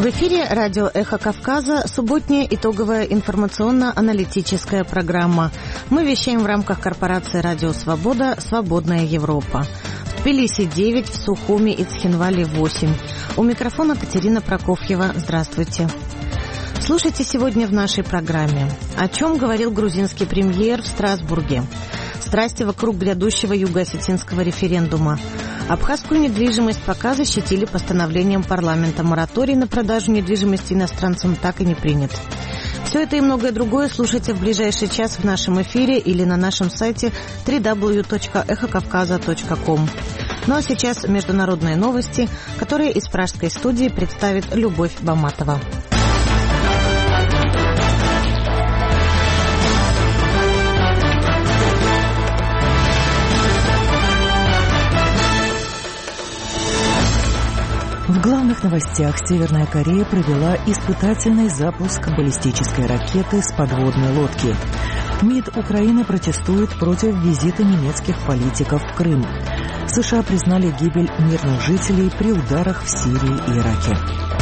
эфире радио «Эхо Кавказа», субботняя итоговая информационно-аналитическая программа. Мы вещаем в рамках корпорации «Радио Свобода. Свободная Европа». В Тбилиси 9, в Сухуми и Цхинвале 8. У микрофона Катерина Прокофьева. Здравствуйте. Слушайте сегодня в нашей программе. О чем говорил грузинский премьер в Страсбурге? Страсти вокруг грядущего юго-осетинского референдума. Абхазскую недвижимость пока защитили постановлением парламента. Мораторий на продажу недвижимости иностранцам так и не принят. Все это и многое другое слушайте в ближайший час в нашем эфире или на нашем сайте www.ekhokavkaza.com. Ну а сейчас международные новости, которые из пражской студии представит Любовь Баматова. В главных новостях Северная Корея провела испытательный запуск баллистической ракеты с подводной лодки. МИД Украины протестует против визита немецких политиков в Крым. США признали гибель мирных жителей при ударах в Сирии и Ираке.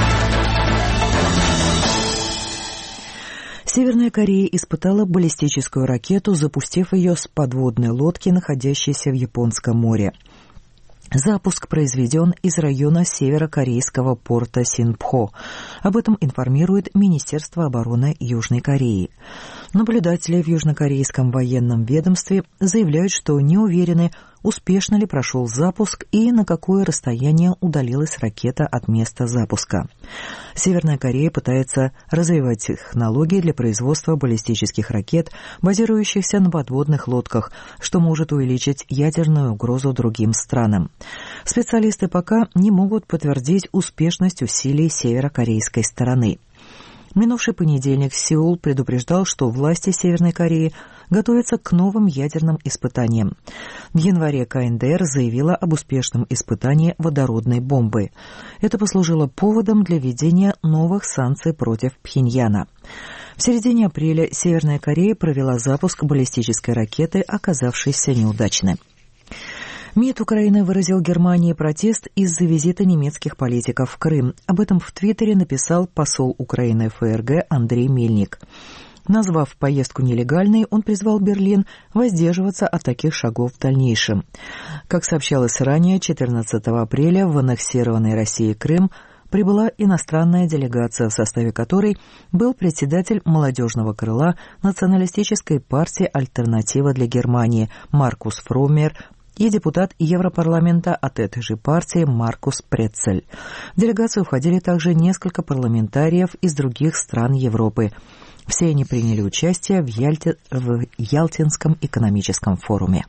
Северная Корея испытала баллистическую ракету, запустив ее с подводной лодки, находящейся в Японском море. Запуск произведен из района северокорейского порта Синпхо. Об этом информирует Министерство обороны Южной Кореи. Наблюдатели в южнокорейском военном ведомстве заявляют, что не уверены, успешно ли прошел запуск и на какое расстояние удалилась ракета от места запуска. Северная Корея пытается развивать технологии для производства баллистических ракет, базирующихся на подводных лодках, что может увеличить ядерную угрозу другим странам. Специалисты пока не могут подтвердить успешность усилий северокорейской стороны. Минувший понедельник Сеул предупреждал, что власти Северной Кореи готовятся к новым ядерным испытаниям. В январе КНДР заявила об успешном испытании водородной бомбы. Это послужило поводом для введения новых санкций против Пхеньяна. В середине апреля Северная Корея провела запуск баллистической ракеты, оказавшейся неудачной. МИД Украины выразил Германии протест из-за визита немецких политиков в Крым. Об этом в Твиттере написал посол Украины в ФРГ Андрей Мельник. Назвав поездку нелегальной, он призвал Берлин воздерживаться от таких шагов в дальнейшем. Как сообщалось ранее, 14 апреля в аннексированный Россией Крым прибыла иностранная делегация, в составе которой был председатель молодежного крыла националистической партии «Альтернатива для Германии» Маркус Фроммер и депутат Европарламента от этой же партии Маркус Прецель. В делегацию входили также несколько парламентариев из других стран Европы. Все они приняли участие в Ялтинском экономическом форуме.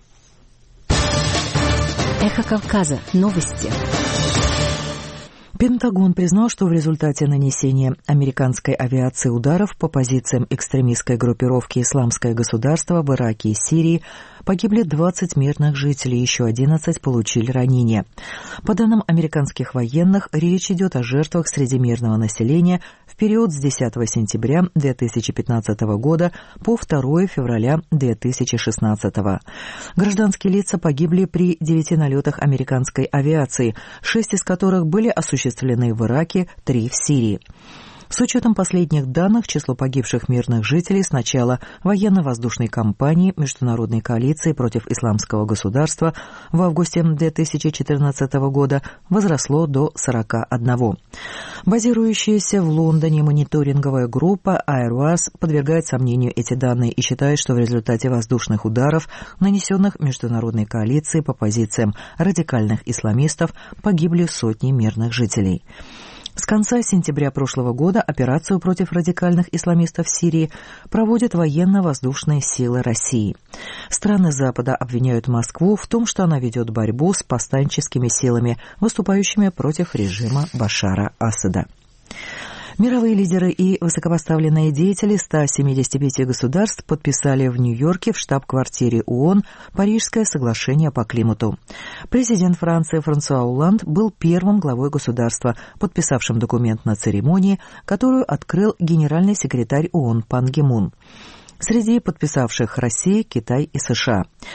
Эхо Кавказа. Новости. Пентагон признал, что в результате нанесения американской авиации ударов по позициям экстремистской группировки «Исламское государство» в Ираке и Сирии погибли 20 мирных жителей, еще 11 получили ранения. По данным американских военных, речь идет о жертвах среди мирного населения в период с 10 сентября 2015 года по 2 февраля 2016. Гражданские лица погибли при 9 налетах американской авиации, 6 из которых были осуществлены в Ираке, 3 в Сирии. С учетом последних данных, число погибших мирных жителей с начала военно-воздушной кампании Международной коалиции против Исламского государства в августе 2014 года возросло до 41. Базирующаяся в Лондоне мониторинговая группа Airbus подвергает сомнению эти данные и считает, что в результате воздушных ударов, нанесенных Международной коалицией по позициям радикальных исламистов, погибли сотни мирных жителей. С конца сентября прошлого года операцию против радикальных исламистов в Сирии проводят военно-воздушные силы России. Страны Запада обвиняют Москву в том, что она ведет борьбу с повстанческими силами, выступающими против режима Башара Асада. Мировые лидеры и высокопоставленные деятели 175 государств подписали в Нью-Йорке в штаб-квартире ООН Парижское соглашение по климату. Президент Франции Франсуа Олланд был первым главой государства, подписавшим документ на церемонии, которую открыл генеральный секретарь ООН Пан Ги Мун. Среди подписавших Россия, Китай и США.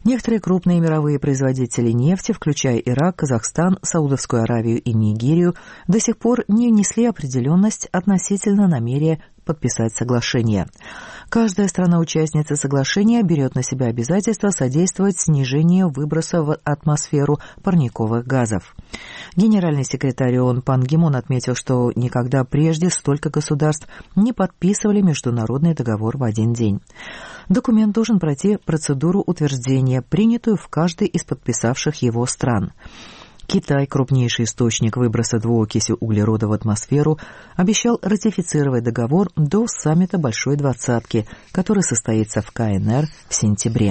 Некоторые крупные мировые производители нефти, включая Ирак, Казахстан, Саудовскую Аравию и Нигерию, до сих пор не внесли определенность относительно намерения подписать соглашение. Каждая страна-участница соглашения берет на себя обязательство содействовать снижению выброса в атмосферу парниковых газов. Генеральный секретарь ООН Пан Ги Мун отметил, что никогда прежде столько государств не подписывали международный договор в один день. Документ должен пройти процедуру утверждения, принятую в каждой из подписавших его стран. Китай, крупнейший источник выброса двуокиси углерода в атмосферу, обещал ратифицировать договор до саммита Большой Двадцатки, который состоится в КНР в сентябре.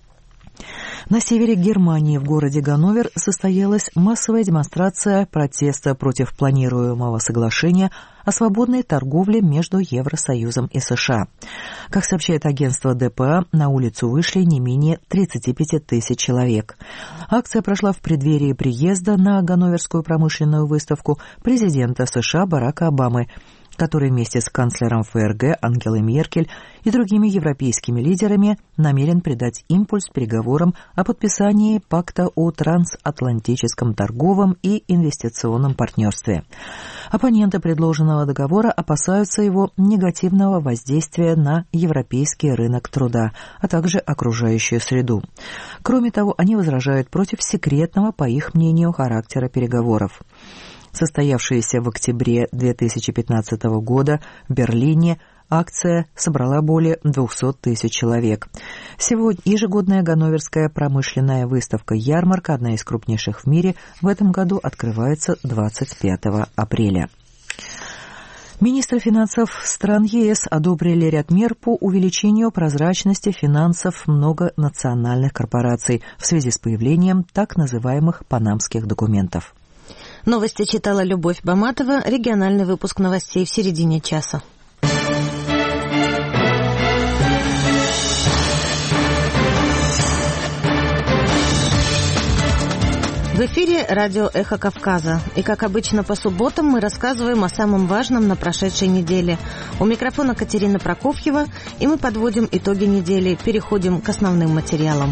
На севере Германии в городе Ганновер состоялась массовая демонстрация протеста против планируемого соглашения о свободной торговле между Евросоюзом и США. Как сообщает агентство ДПА, на улицу вышли не менее 35 тысяч человек. Акция прошла в преддверии приезда на Ганноверскую промышленную выставку президента США Барака Обамы, который вместе с канцлером ФРГ Ангелой Меркель и другими европейскими лидерами намерен придать импульс переговорам о подписании пакта о трансатлантическом торговом и инвестиционном партнерстве. Оппоненты предложенного договора опасаются его негативного воздействия на европейский рынок труда, а также окружающую среду. Кроме того, они возражают против секретного, по их мнению, характера переговоров. Состоявшаяся в октябре 2015 года в Берлине акция собрала более 200 тысяч человек. Сегодня ежегодная Ганноверская промышленная выставка-ярмарка, одна из крупнейших в мире, в этом году открывается 25 апреля. Министры финансов стран ЕС одобрили ряд мер по увеличению прозрачности финансов многонациональных корпораций в связи с появлением так называемых панамских документов. Новости читала Любовь Баматова. Региональный выпуск новостей в середине часа. В эфире радио «Эхо Кавказа». И, как обычно, по субботам мы рассказываем о самом важном на прошедшей неделе. У микрофона Катерина Прокофьева, и мы подводим итоги недели, переходим к основным материалам.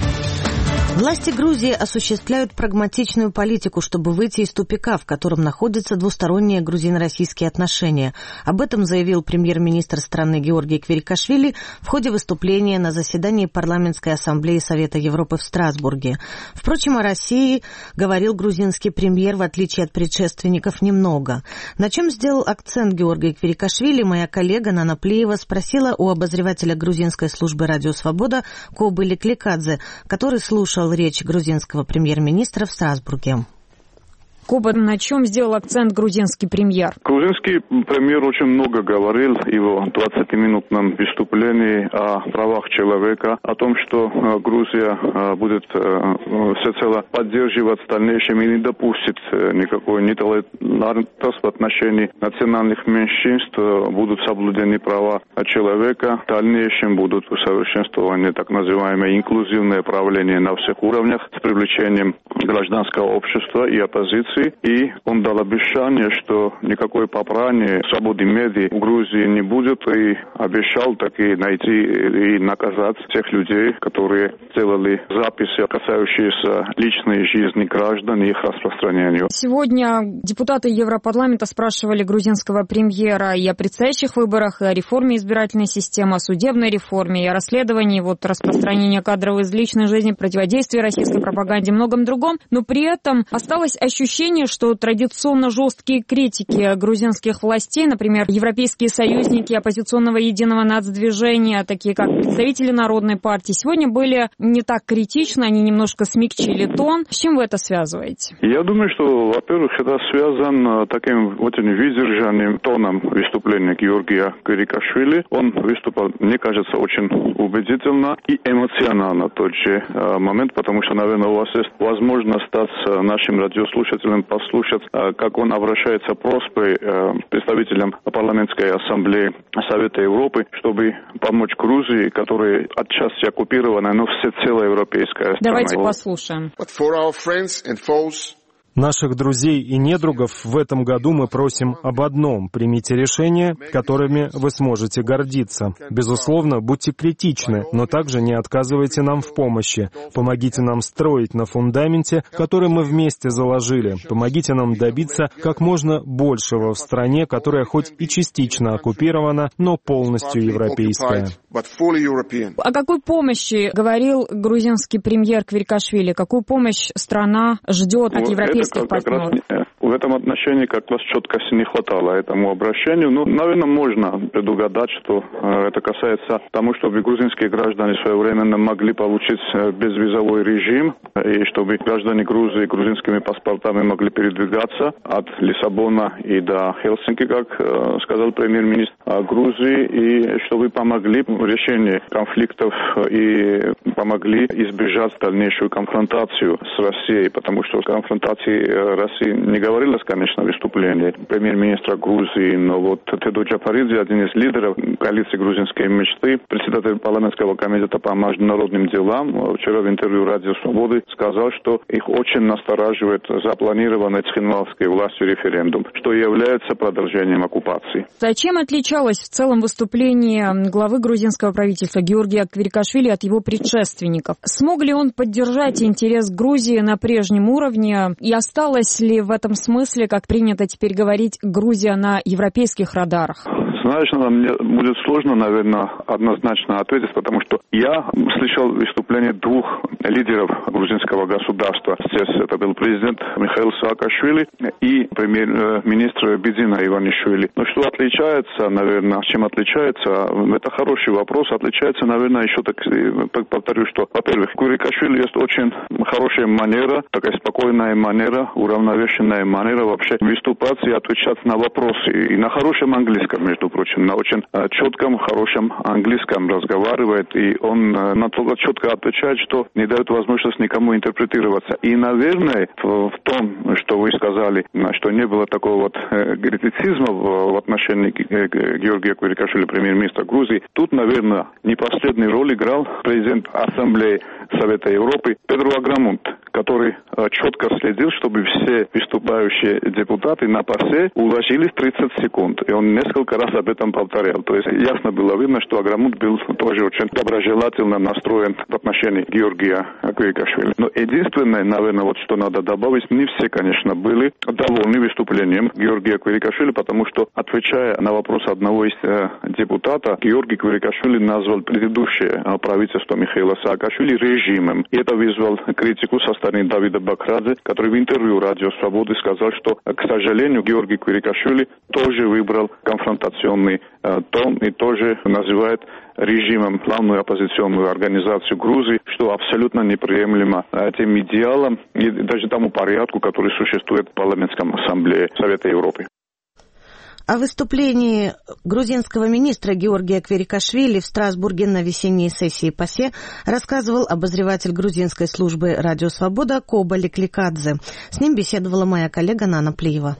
Власти Грузии осуществляют прагматичную политику, чтобы выйти из тупика, в котором находятся двусторонние грузино-российские отношения. Об этом заявил премьер-министр страны Георгий Квирикашвили в ходе выступления на заседании Парламентской ассамблеи Совета Европы в Страсбурге. Впрочем, о России говорил грузинский премьер, в отличие от предшественников, немного. На чем сделал акцент Георгий Квирикашвили, моя коллега Нана Плиева спросила у обозревателя грузинской службы «Радио Свобода» Кобы Лекликадзе, который слушал речь грузинского премьер-министра в Страсбурге. Коба, на чем сделал акцент грузинский премьер? Грузинский премьер очень много говорил в его 20-минутном выступлении о правах человека, о том, что Грузия будет всецело поддерживать в дальнейшем и не допустит никакой нетолерантности в отношении национальных меньшинств, будут соблюдены права человека, в дальнейшем будут усовершенствованы так называемое инклюзивное правление на всех уровнях с привлечением гражданского общества и оппозиции. И он дал обещание, что никакой попрания свободы медиа в Грузии не будет, и обещал таки найти и наказать тех людей, которые делали записи, касающиеся личной жизни граждан и их распространению. Сегодня депутаты Европарламента спрашивали грузинского премьера и о предстоящих выборах, и о реформе избирательной системы, о судебной реформе, и о расследовании распространения кадров из личной жизни, противодействии российской пропаганде и многом другом. Но при этом осталось ощущение, что традиционно жесткие критики грузинских властей, например, европейские союзники оппозиционного единого нацдвижения, такие как представители Народной партии, сегодня были не так критичны, они немножко смягчили тон. С чем вы это связываете? Я думаю, что, во-первых, это связано таким очень выдержанным тоном выступления Георгия Квирикашвили. Он выступал, мне кажется, очень убедительно и эмоционально в тот же момент, потому что, наверное, у вас есть возможность стать нашим радиослушателем, послушать, как он обращается просьбой представителям парламентской ассамблеи Совета Европы, чтобы помочь Грузии, которая отчасти оккупирована, но всецело европейская страна. Давайте послушаем. Наших друзей и недругов в этом году мы просим об одном: примите решения, которыми вы сможете гордиться. Безусловно, будьте критичны, но также не отказывайте нам в помощи. Помогите нам строить на фундаменте, который мы вместе заложили. Помогите нам добиться как можно большего в стране, которая хоть и частично оккупирована, но полностью европейская. О какой помощи говорил грузинский премьер Квирикашвили? Какую помощь страна ждет от европейских партнеров? В этом отношении как раз четкости не хватало этому обращению. Наверное, можно предугадать, что это касается тому, чтобы грузинские граждане своевременно могли получить безвизовой режим, и чтобы граждане Грузии грузинскими паспортами могли передвигаться от Лиссабона и до Хельсинки, как сказал премьер-министр Грузии, и чтобы помогли в решении конфликтов и помогли избежать дальнейшую конфронтацию с Россией, потому что конфронтации России не говорилось, конечно, в выступлении премьер-министра Грузии, но вот Тедо Джапаридзе, один из лидеров коалиции «Грузинской мечты», председатель парламентского комитета по международным делам, вчера в интервью «Радио Свободы» сказал, что их очень настораживает запланированный цхинвалской властью референдум, что является продолжением оккупации. Зачем отличалось в целом выступление главы грузинского правительства Георгия Квирикашвили от его предшественников? Смог ли он поддержать интерес Грузии на прежнем уровне? И осталась ли в этом смысле, как принято теперь говорить, Грузия на европейских радарах? Знаешь, мне будет сложно, наверное, однозначно ответить, потому что я слышал выступление двух лидеров грузинского государства. Здесь это был президент Михаил Саакашвили и премьер-министр Бидзина Иванишвили. Но что отличается, наверное, чем отличается, это хороший вопрос. Отличается, наверное, еще так, повторю, что, во-первых, Квирикашвили есть очень хорошая манера, такая спокойная манера, уравновешенная манера вообще выступать и отвечать на вопросы. И на хорошем английском, между прочим, на очень четком, хорошем английском разговаривает, и он настолько четко отвечает, что не дает возможность никому интерпретироваться. И, наверное, в том, что вы сказали, что не было такого вот критицизма в отношении Георгия Квирикашвили, премьер-министра Грузии, тут, наверное, не последнюю роль играл президент Ассамблеи Совета Европы Педро Аграмунт, который четко следил, чтобы все выступающие депутаты на ПАСЕ уложились 30 секунд. И он несколько раз об этом повторял. То есть ясно было видно, что Аграмунт был тоже очень доброжелательно настроен в отношении Георгия Квирикашвили. Но единственное, наверное, вот что надо добавить, не все, конечно, были довольны выступлением Георгия Квирикашвили, потому что, отвечая на вопрос одного из депутатов, Георгий Квирикашвили назвал предыдущее правительство Михаила Саакашвили режимом. И это вызвало критику со стороны Давида Бакрадзе, который в интервью «Радио Свободы» сказал, что, к сожалению, Георгий Квирикашвили тоже выбрал конфронтационный тон и тоже называет режимом главную оппозиционную организацию Грузии, что абсолютно неприемлемо тем идеалам и даже тому порядку, который существует в парламентском ассамблее Совета Европы. О выступлении грузинского министра Георгия Квирикашвили в Страсбурге на весенней сессии ПАСЕ рассказывал обозреватель грузинской службы «Радио Свобода» Коба Ликликадзе. С ним беседовала моя коллега Нана Плиева.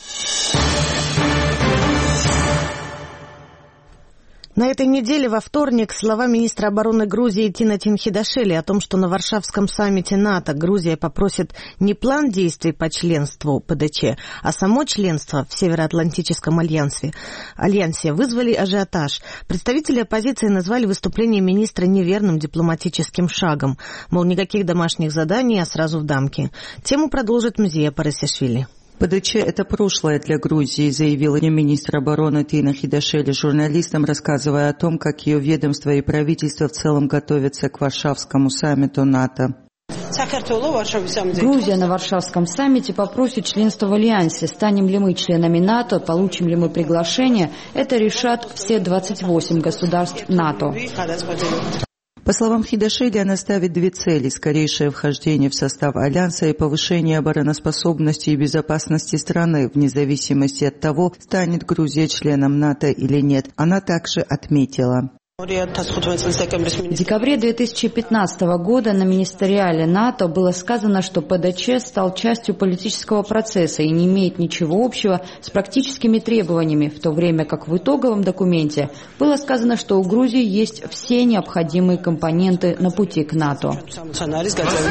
На этой неделе во вторник слова министра обороны Грузии Тина Тинхидашвили о том, что на Варшавском саммите НАТО Грузия попросит не план действий по членству ПДЧ, а само членство в Североатлантическом альянсе, вызвали ажиотаж. Представители оппозиции назвали выступление министра неверным дипломатическим шагом. Мол, никаких домашних заданий, а сразу в дамки. Тему продолжит Мзия Парасишвили. ПДЧ – это прошлое для Грузии, заявила министр обороны Тина Хидашвили журналистам, рассказывая о том, как ее ведомство и правительство в целом готовятся к Варшавскому саммиту НАТО. Грузия на Варшавском саммите попросит членство в Альянсе. Станем ли мы членами НАТО, получим ли мы приглашение, это решат все 28 государств НАТО. По словам Хидашвили, она ставит две цели – скорейшее вхождение в состав Альянса и повышение обороноспособности и безопасности страны, вне зависимости от того, станет Грузия членом НАТО или нет. Она также отметила: в декабре 2015 года на министериале НАТО было сказано, что ПДЧ стал частью политического процесса и не имеет ничего общего с практическими требованиями, в то время как в итоговом документе было сказано, что у Грузии есть все необходимые компоненты на пути к НАТО.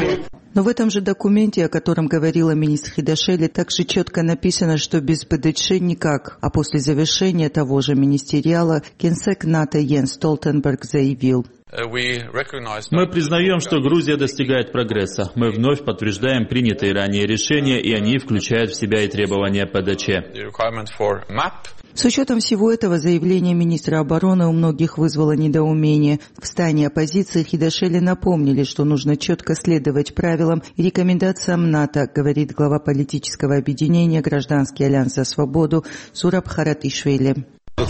Но в этом же документе, о котором говорила министр Хидашели, также четко написано, что без ПДЧ никак. А после завершения того же министериала генсек НАТО Йенс Столтенберг заявил: мы признаем, что Грузия достигает прогресса. Мы вновь подтверждаем принятые ранее решения, и они включают в себя и требования ПДЧ. С учетом всего этого, заявление министра обороны у многих вызвало недоумение. В стане оппозиции Хидашели напомнили, что нужно четко следовать правилам и рекомендациям НАТО, говорит глава политического объединения «Гражданский альянс за свободу» Сураб Харатишвили.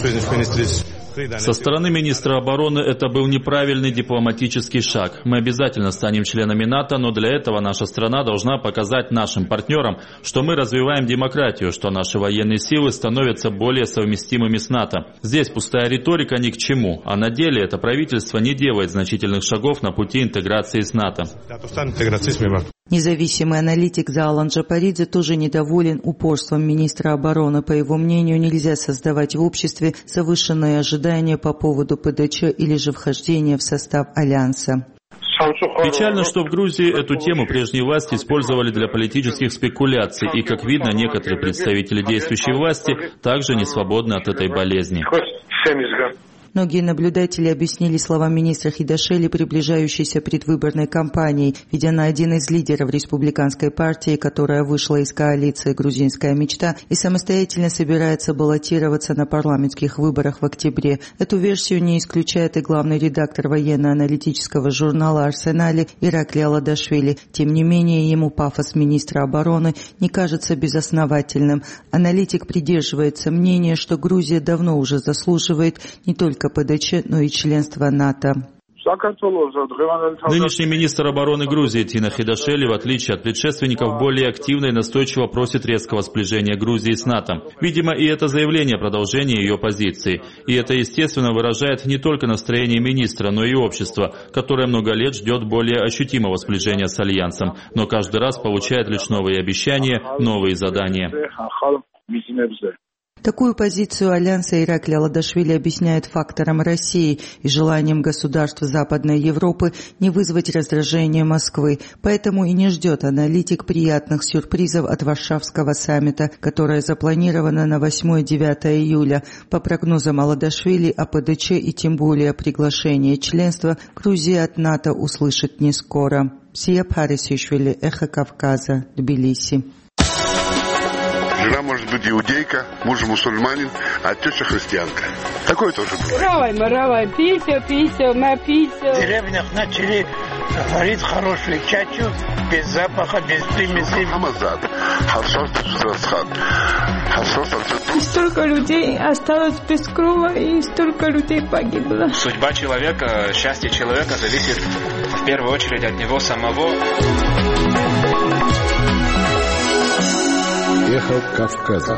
Со стороны министра обороны это был неправильный дипломатический шаг. Мы обязательно станем членами НАТО, но для этого наша страна должна показать нашим партнерам, что мы развиваем демократию, что наши военные силы становятся более совместимыми с НАТО. Здесь пустая риторика ни к чему, а на деле это правительство не делает значительных шагов на пути интеграции с НАТО. Независимый аналитик Заалан Джапаридзе тоже недоволен упорством министра обороны. По его мнению, нельзя создавать в обществе завышенные ожидания по поводу ПДЧ или же вхождения в состав альянса. Печально, что в Грузии эту тему прежние власти использовали для политических спекуляций, и, как видно, некоторые представители действующей власти также не свободны от этой болезни. Многие наблюдатели объяснили слова министра Хидашели приближающейся предвыборной кампанией, ведь она один из лидеров республиканской партии, которая вышла из коалиции «Грузинская мечта» и самостоятельно собирается баллотироваться на парламентских выборах в октябре. Эту версию не исключает и главный редактор военно-аналитического журнала «Арсенали» Иракли Аладашвили. Тем не менее, ему пафос министра обороны не кажется безосновательным. Аналитик придерживается мнения, что Грузия давно уже заслуживает не только ПДЧ, но и членство НАТО. Нынешний министр обороны Грузии Тина Хидашели, в отличие от предшественников, более активно и настойчиво просит резкого сближения Грузии с НАТО. Видимо, и это заявление продолжение ее позиции. И это, естественно, выражает не только настроение министра, но и общества, которое много лет ждет более ощутимого сближения с Альянсом, но каждый раз получает лишь новые обещания, новые задания. Такую позицию Альянса Иракли Аладашвили объясняет фактором России и желанием государств Западной Европы не вызвать раздражение Москвы. Поэтому и не ждет аналитик приятных сюрпризов от Варшавского саммита, которое запланировано на 8-9 июля. По прогнозам Аладашвили, о ПДЧ и тем более приглашение членства Грузия от НАТО услышит не скоро. Сия Парисишвили, Эхо Кавказа, Тбилиси. Жена может быть иудейка, муж мусульманин, а теща христианка. Такое тоже бывает. Маравай, пися, на пися. В деревнях начали варить хорошую чачу, без запаха, без примесей. И столько людей осталось без крова, и столько людей погибло. Судьба человека, счастье человека зависит в первую очередь от него самого. Эхо Кавказа.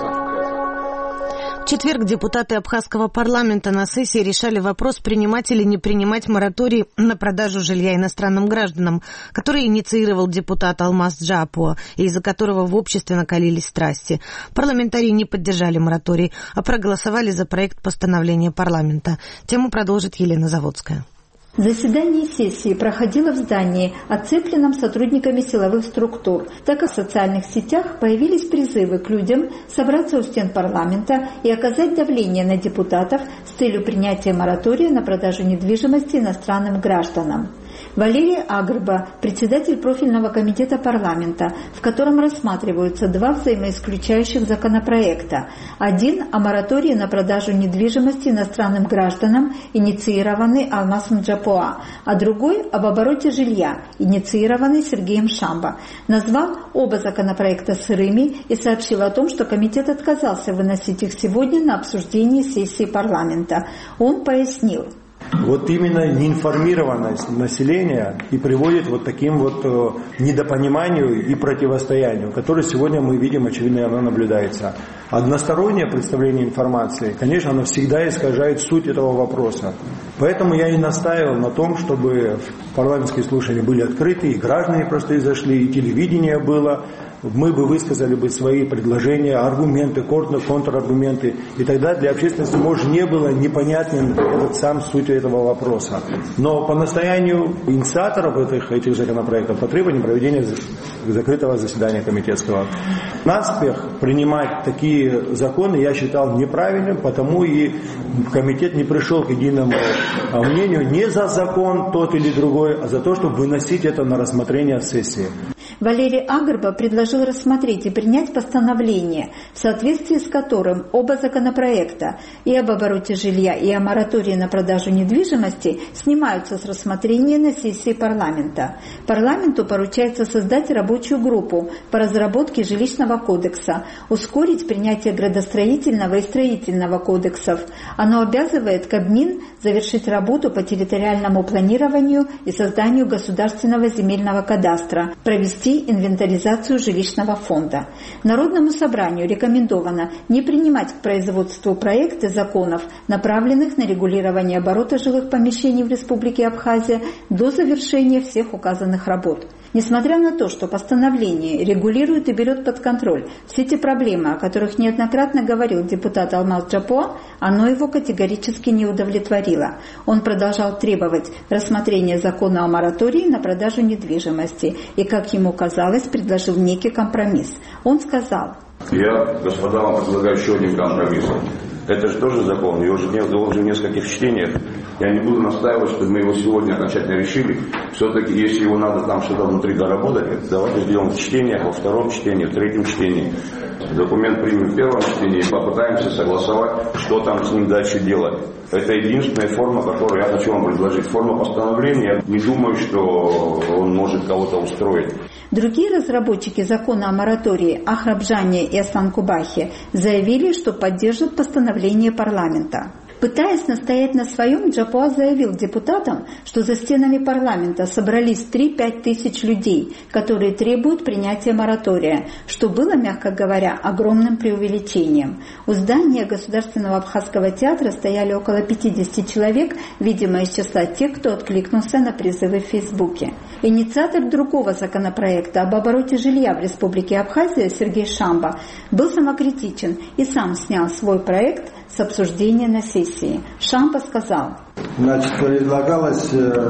В четверг депутаты Абхазского парламента на сессии решали вопрос, принимать или не принимать мораторий на продажу жилья иностранным гражданам, который инициировал депутат Алмаз Джапуа, и из-за которого в обществе накалились страсти. Парламентарии не поддержали мораторий, а проголосовали за проект постановления парламента. Тему продолжит Елена Заводская. Заседание сессии проходило в здании, оцепленном сотрудниками силовых структур, так как в социальных сетях появились призывы к людям собраться у стен парламента и оказать давление на депутатов с целью принятия моратория на продажу недвижимости иностранным гражданам. Валерия Агрба, председатель профильного комитета парламента, в котором рассматриваются два взаимоисключающих законопроекта. Один о моратории на продажу недвижимости иностранным гражданам, инициированный Алмазом Джапуа, а другой об обороте жилья, инициированный Сергеем Шамбо. Назвал оба законопроекта сырыми и сообщил о том, что комитет отказался выносить их сегодня на обсуждение сессии парламента. Он пояснил. Вот именно неинформированность населения и приводит вот таким вот недопониманию и противостоянию, которое сегодня мы видим, очевидно, оно наблюдается. Одностороннее представление информации, конечно, оно всегда искажает суть этого вопроса. Поэтому я и настаивал на том, чтобы парламентские слушания были открыты, и граждане просто зашли, и телевидение было. Мы бы высказали бы свои предложения, аргументы, контраргументы, и тогда для общественности, может, не было непонятен этот сам суть этого вопроса. Но по настоянию инициаторов этих законопроектов по требованию проведения закрытого заседания комитетского. Наспех принимать такие законы я считал неправильным, потому и комитет не пришел к единому мнению не за закон тот или другой, а за то, чтобы выносить это на рассмотрение сессии. Валерий Агрба предложил рассмотреть и принять постановление, в соответствии с которым оба законопроекта и об обороте жилья, и о моратории на продажу недвижимости снимаются с рассмотрения на сессии парламента. Парламенту поручается создать рабочую группу по разработке жилищного кодекса, ускорить принятие градостроительного и строительного кодексов. Оно обязывает Кабмин завершить работу по территориальному планированию и созданию государственного земельного кадастра, провести инвентаризацию жилищного фонда. Народному собранию рекомендовано не принимать к производству проекты законов, направленных на регулирование оборота жилых помещений в Республике Абхазия до завершения всех указанных работ. Несмотря на то, что постановление регулирует и берет под контроль все те проблемы, о которых неоднократно говорил депутат Алмаз Джапуа, оно его категорически не удовлетворило. Он продолжал требовать рассмотрения закона о моратории на продажу недвижимости и, как ему казалось, предложил некий компромисс. Он сказал: «Я, господа, вам предлагаю еще один компромисс. Это же тоже закон, его же в нескольких чтениях. Я не буду настаивать, чтобы мы его сегодня окончательно решили. Все-таки, если его надо там что-то внутри доработать, давайте сделаем в чтениях, во втором чтении, в третьем чтении. Документ примем в первом чтении и попытаемся согласовать, что там с ним дальше делать. Это единственная форма, которую я хочу вам предложить. Форма постановления. Я не думаю, что он может кого-то устроить». Другие разработчики закона о моратории Ахрабжане и Асланкубахе заявили, что поддержат постановление парламента. Пытаясь настоять на своем, Джапуа заявил депутатам, что за стенами парламента собрались 3-5 тысяч людей, которые требуют принятия моратория, что было, мягко говоря, огромным преувеличением. У здания Государственного абхазского театра стояли около 50 человек, видимо, из числа тех, кто откликнулся на призывы в Фейсбуке. Инициатор другого законопроекта об обороте жилья в Республике Абхазия Сергей Шамба был самокритичен и сам снял свой проект с обсуждения на сессии. Шамба сказал: предлагалось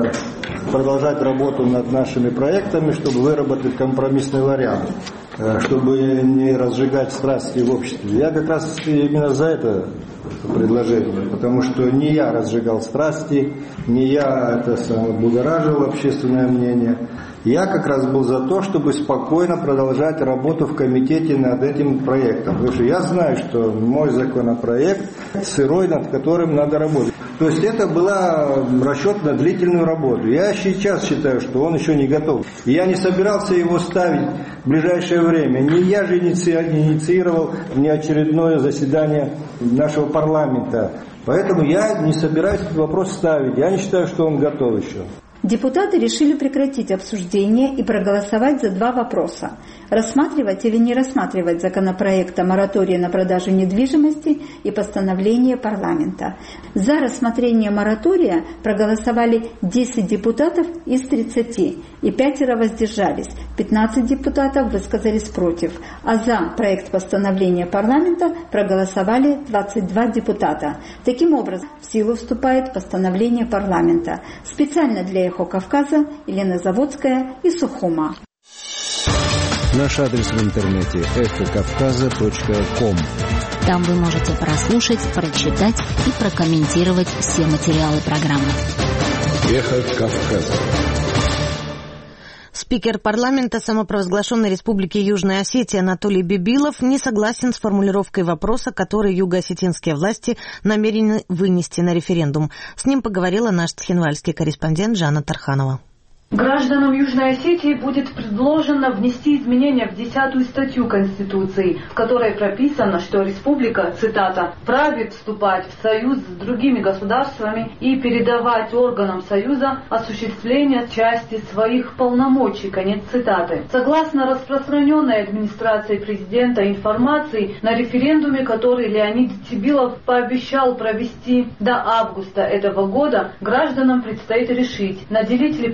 продолжать работу над нашими проектами, чтобы выработать компромиссный вариант, чтобы не разжигать страсти в обществе. Я как раз именно за это предложение, потому что не я разжигал страсти, не я будоражил общественное мнение. Я как раз был за то, чтобы спокойно продолжать работу в комитете над этим проектом. Потому что я знаю, что мой законопроект сырой, над которым надо работать. То есть это был расчет на длительную работу. Я сейчас считаю, что он еще не готов. И я не собирался его ставить в ближайшее время. Не я же инициировал неочередное заседание нашего парламента. Поэтому я не собираюсь этот вопрос ставить. Я не считаю, что он готов еще. Депутаты решили прекратить обсуждение и проголосовать за два вопроса: рассматривать или не рассматривать законопроект о моратории на продажу недвижимости и постановление парламента. За рассмотрение моратория проголосовали 10 депутатов из 30, и 5 воздержались, 15 депутатов высказались против, а за проект постановления парламента проголосовали 22 депутата. Таким образом, в силу вступает постановление парламента. Специально для «Эхо Кавказа» Елена Заводская и Сухума. Наш адрес в интернете эхокавказа.ком. Там вы можете прослушать, прочитать и прокомментировать все материалы программы. Эхо Кавказа. Спикер парламента самопровозглашенной Республики Южная Осетия Анатолий Бибилов не согласен с формулировкой вопроса, который юго-осетинские власти намерены вынести на референдум. С ним поговорила наш цхинвальский корреспондент Жанна Тарханова. Гражданам Южной Осетии будет предложено внести изменения в 10-ю статью Конституции, в которой прописано, что республика, цитата, «вправе вступать в союз с другими государствами и передавать органам союза осуществление части своих полномочий», конец цитаты. Согласно распространенной администрацией президента информации, на референдуме, который Леонид Цибилов пообещал провести до августа этого года, гражданам предстоит решить, наделить ли президент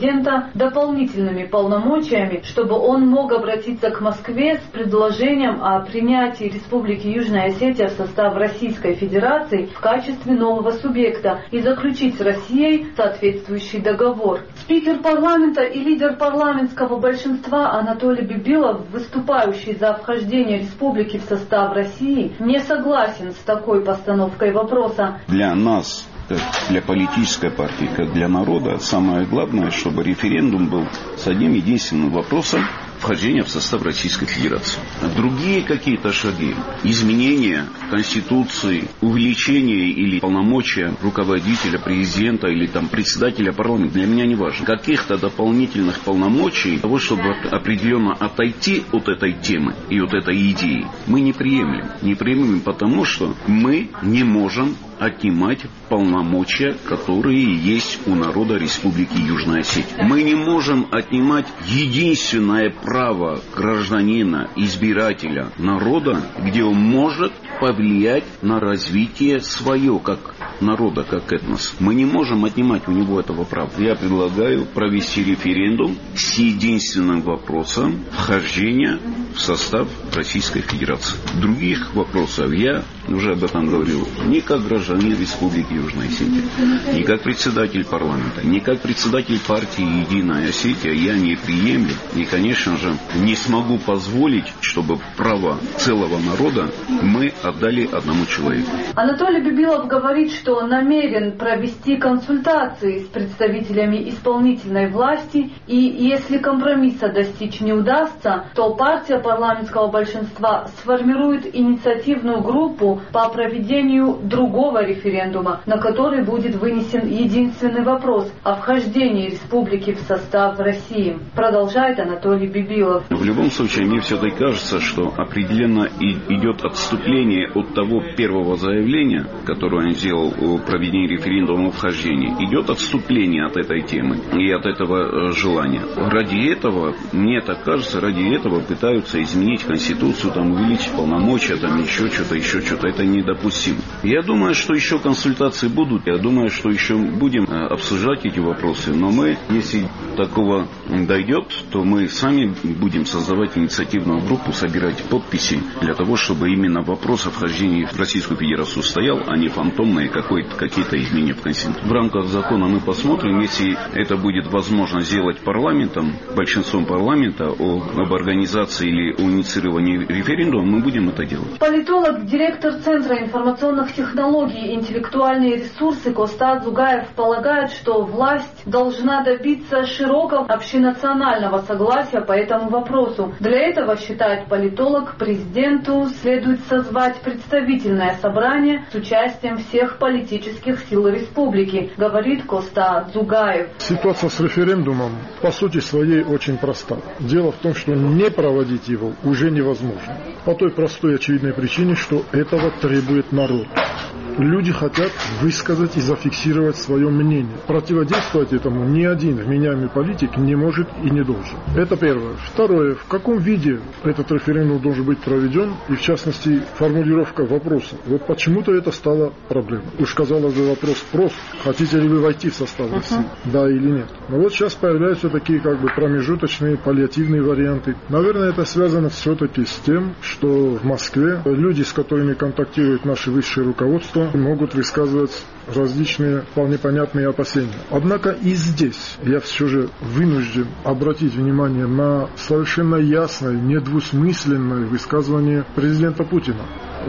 президента дополнительными полномочиями, чтобы он мог обратиться к Москве с предложением о принятии Республики Южная Осетия в состав Российской Федерации в качестве нового субъекта и заключить с Россией соответствующий договор. Спикер парламента и лидер парламентского большинства Анатолий Бибилов, выступающий за вхождение республики в состав России, не согласен с такой постановкой вопроса. Для нас, для политической партии, как для народа, самое главное, чтобы референдум был с одним единственным вопросом: вхождения в состав Российской Федерации. Другие какие-то шаги, изменения Конституции, увеличение или полномочия руководителя, президента или там председателя парламента для меня не важно. Каких-то дополнительных полномочий, того, чтобы определенно отойти от этой темы и от этой идеи, мы не приемлем. Не приемлем, потому что мы не можем отнимать полномочия, которые есть у народа Республики Южная Осетия. Мы не можем отнимать единственное право гражданина, избирателя, народа, где он может повлиять на развитие свое, как народа, как этнос. Мы не можем отнимать у него этого права. Я предлагаю провести референдум с единственным вопросом вхождения в состав Российской Федерации. Других вопросов я уже об этом говорил ни как гражданин Республики Южная Осетия, ни как председатель парламента, ни как председатель партии «Единая Осетия» я не приемлю. И, конечно же, не смогу позволить, чтобы право целого народа мы отдали одному человеку. Анатолий Бибилов говорит, что намерен провести консультации с представителями исполнительной власти, и если компромисса достичь не удастся, то партия парламентского большинства сформирует инициативную группу по проведению другого референдума, на который будет вынесен единственный вопрос о вхождении республики в состав России. Продолжает Анатолий Бибилов. В любом случае, мне все-таки кажется, что определенно идет отступление от того первого заявления, которое он сделал о проведении референдума о вхождении. Идет отступление от этой темы и от этого желания. Ради этого, мне так кажется, ради этого пытаются изменить Конституцию, там, увеличить полномочия, там, еще что-то. Это недопустимо. Я думаю, что еще консультации будут. Я думаю, что еще будем обсуждать эти вопросы. Но мы, если такого дойдет, то мы сами будем создавать инициативную группу, собирать подписи для того, чтобы именно вопрос о вхождении в Российскую Федерацию стоял, а не фантомные какие-то изменения в Конституции. В рамках закона мы посмотрим, если это будет возможно сделать парламентом, большинством парламента, об организации или о инициировании референдума, мы будем это делать. Политолог, директор Центра информационных технологий и интеллектуальные ресурсы Коста Дзугаев полагает, что власть должна добиться широкого общенационального согласия по этому вопросу. Для этого, считает политолог, президенту следует созвать представительное собрание с участием всех политических сил республики, говорит Коста Дзугаев. Ситуация с референдумом по сути своей очень проста. Дело в том, что не проводить его уже невозможно. По той простой очевидной причине, что этого требует народ. Люди хотят высказать и зафиксировать свое мнение. Противодействовать этому ни один вменяемый политик не может и не должен. Это первое. Второе. В каком виде этот референдум должен быть проведен? И в частности, формулировка вопроса. Вот почему-то это стало проблемой. Уж казалось бы, вопрос прост. Хотите ли вы войти в состав России? Да или нет? Но вот сейчас появляются такие промежуточные, паллиативные варианты. Наверное, это связано все-таки с тем, что в Москве люди, с которыми контактирует наше высшее руководство, могут высказывать различные вполне понятные опасения. Однако и здесь я все же вынужден обратить внимание на совершенно ясное, недвусмысленное высказывание президента Путина,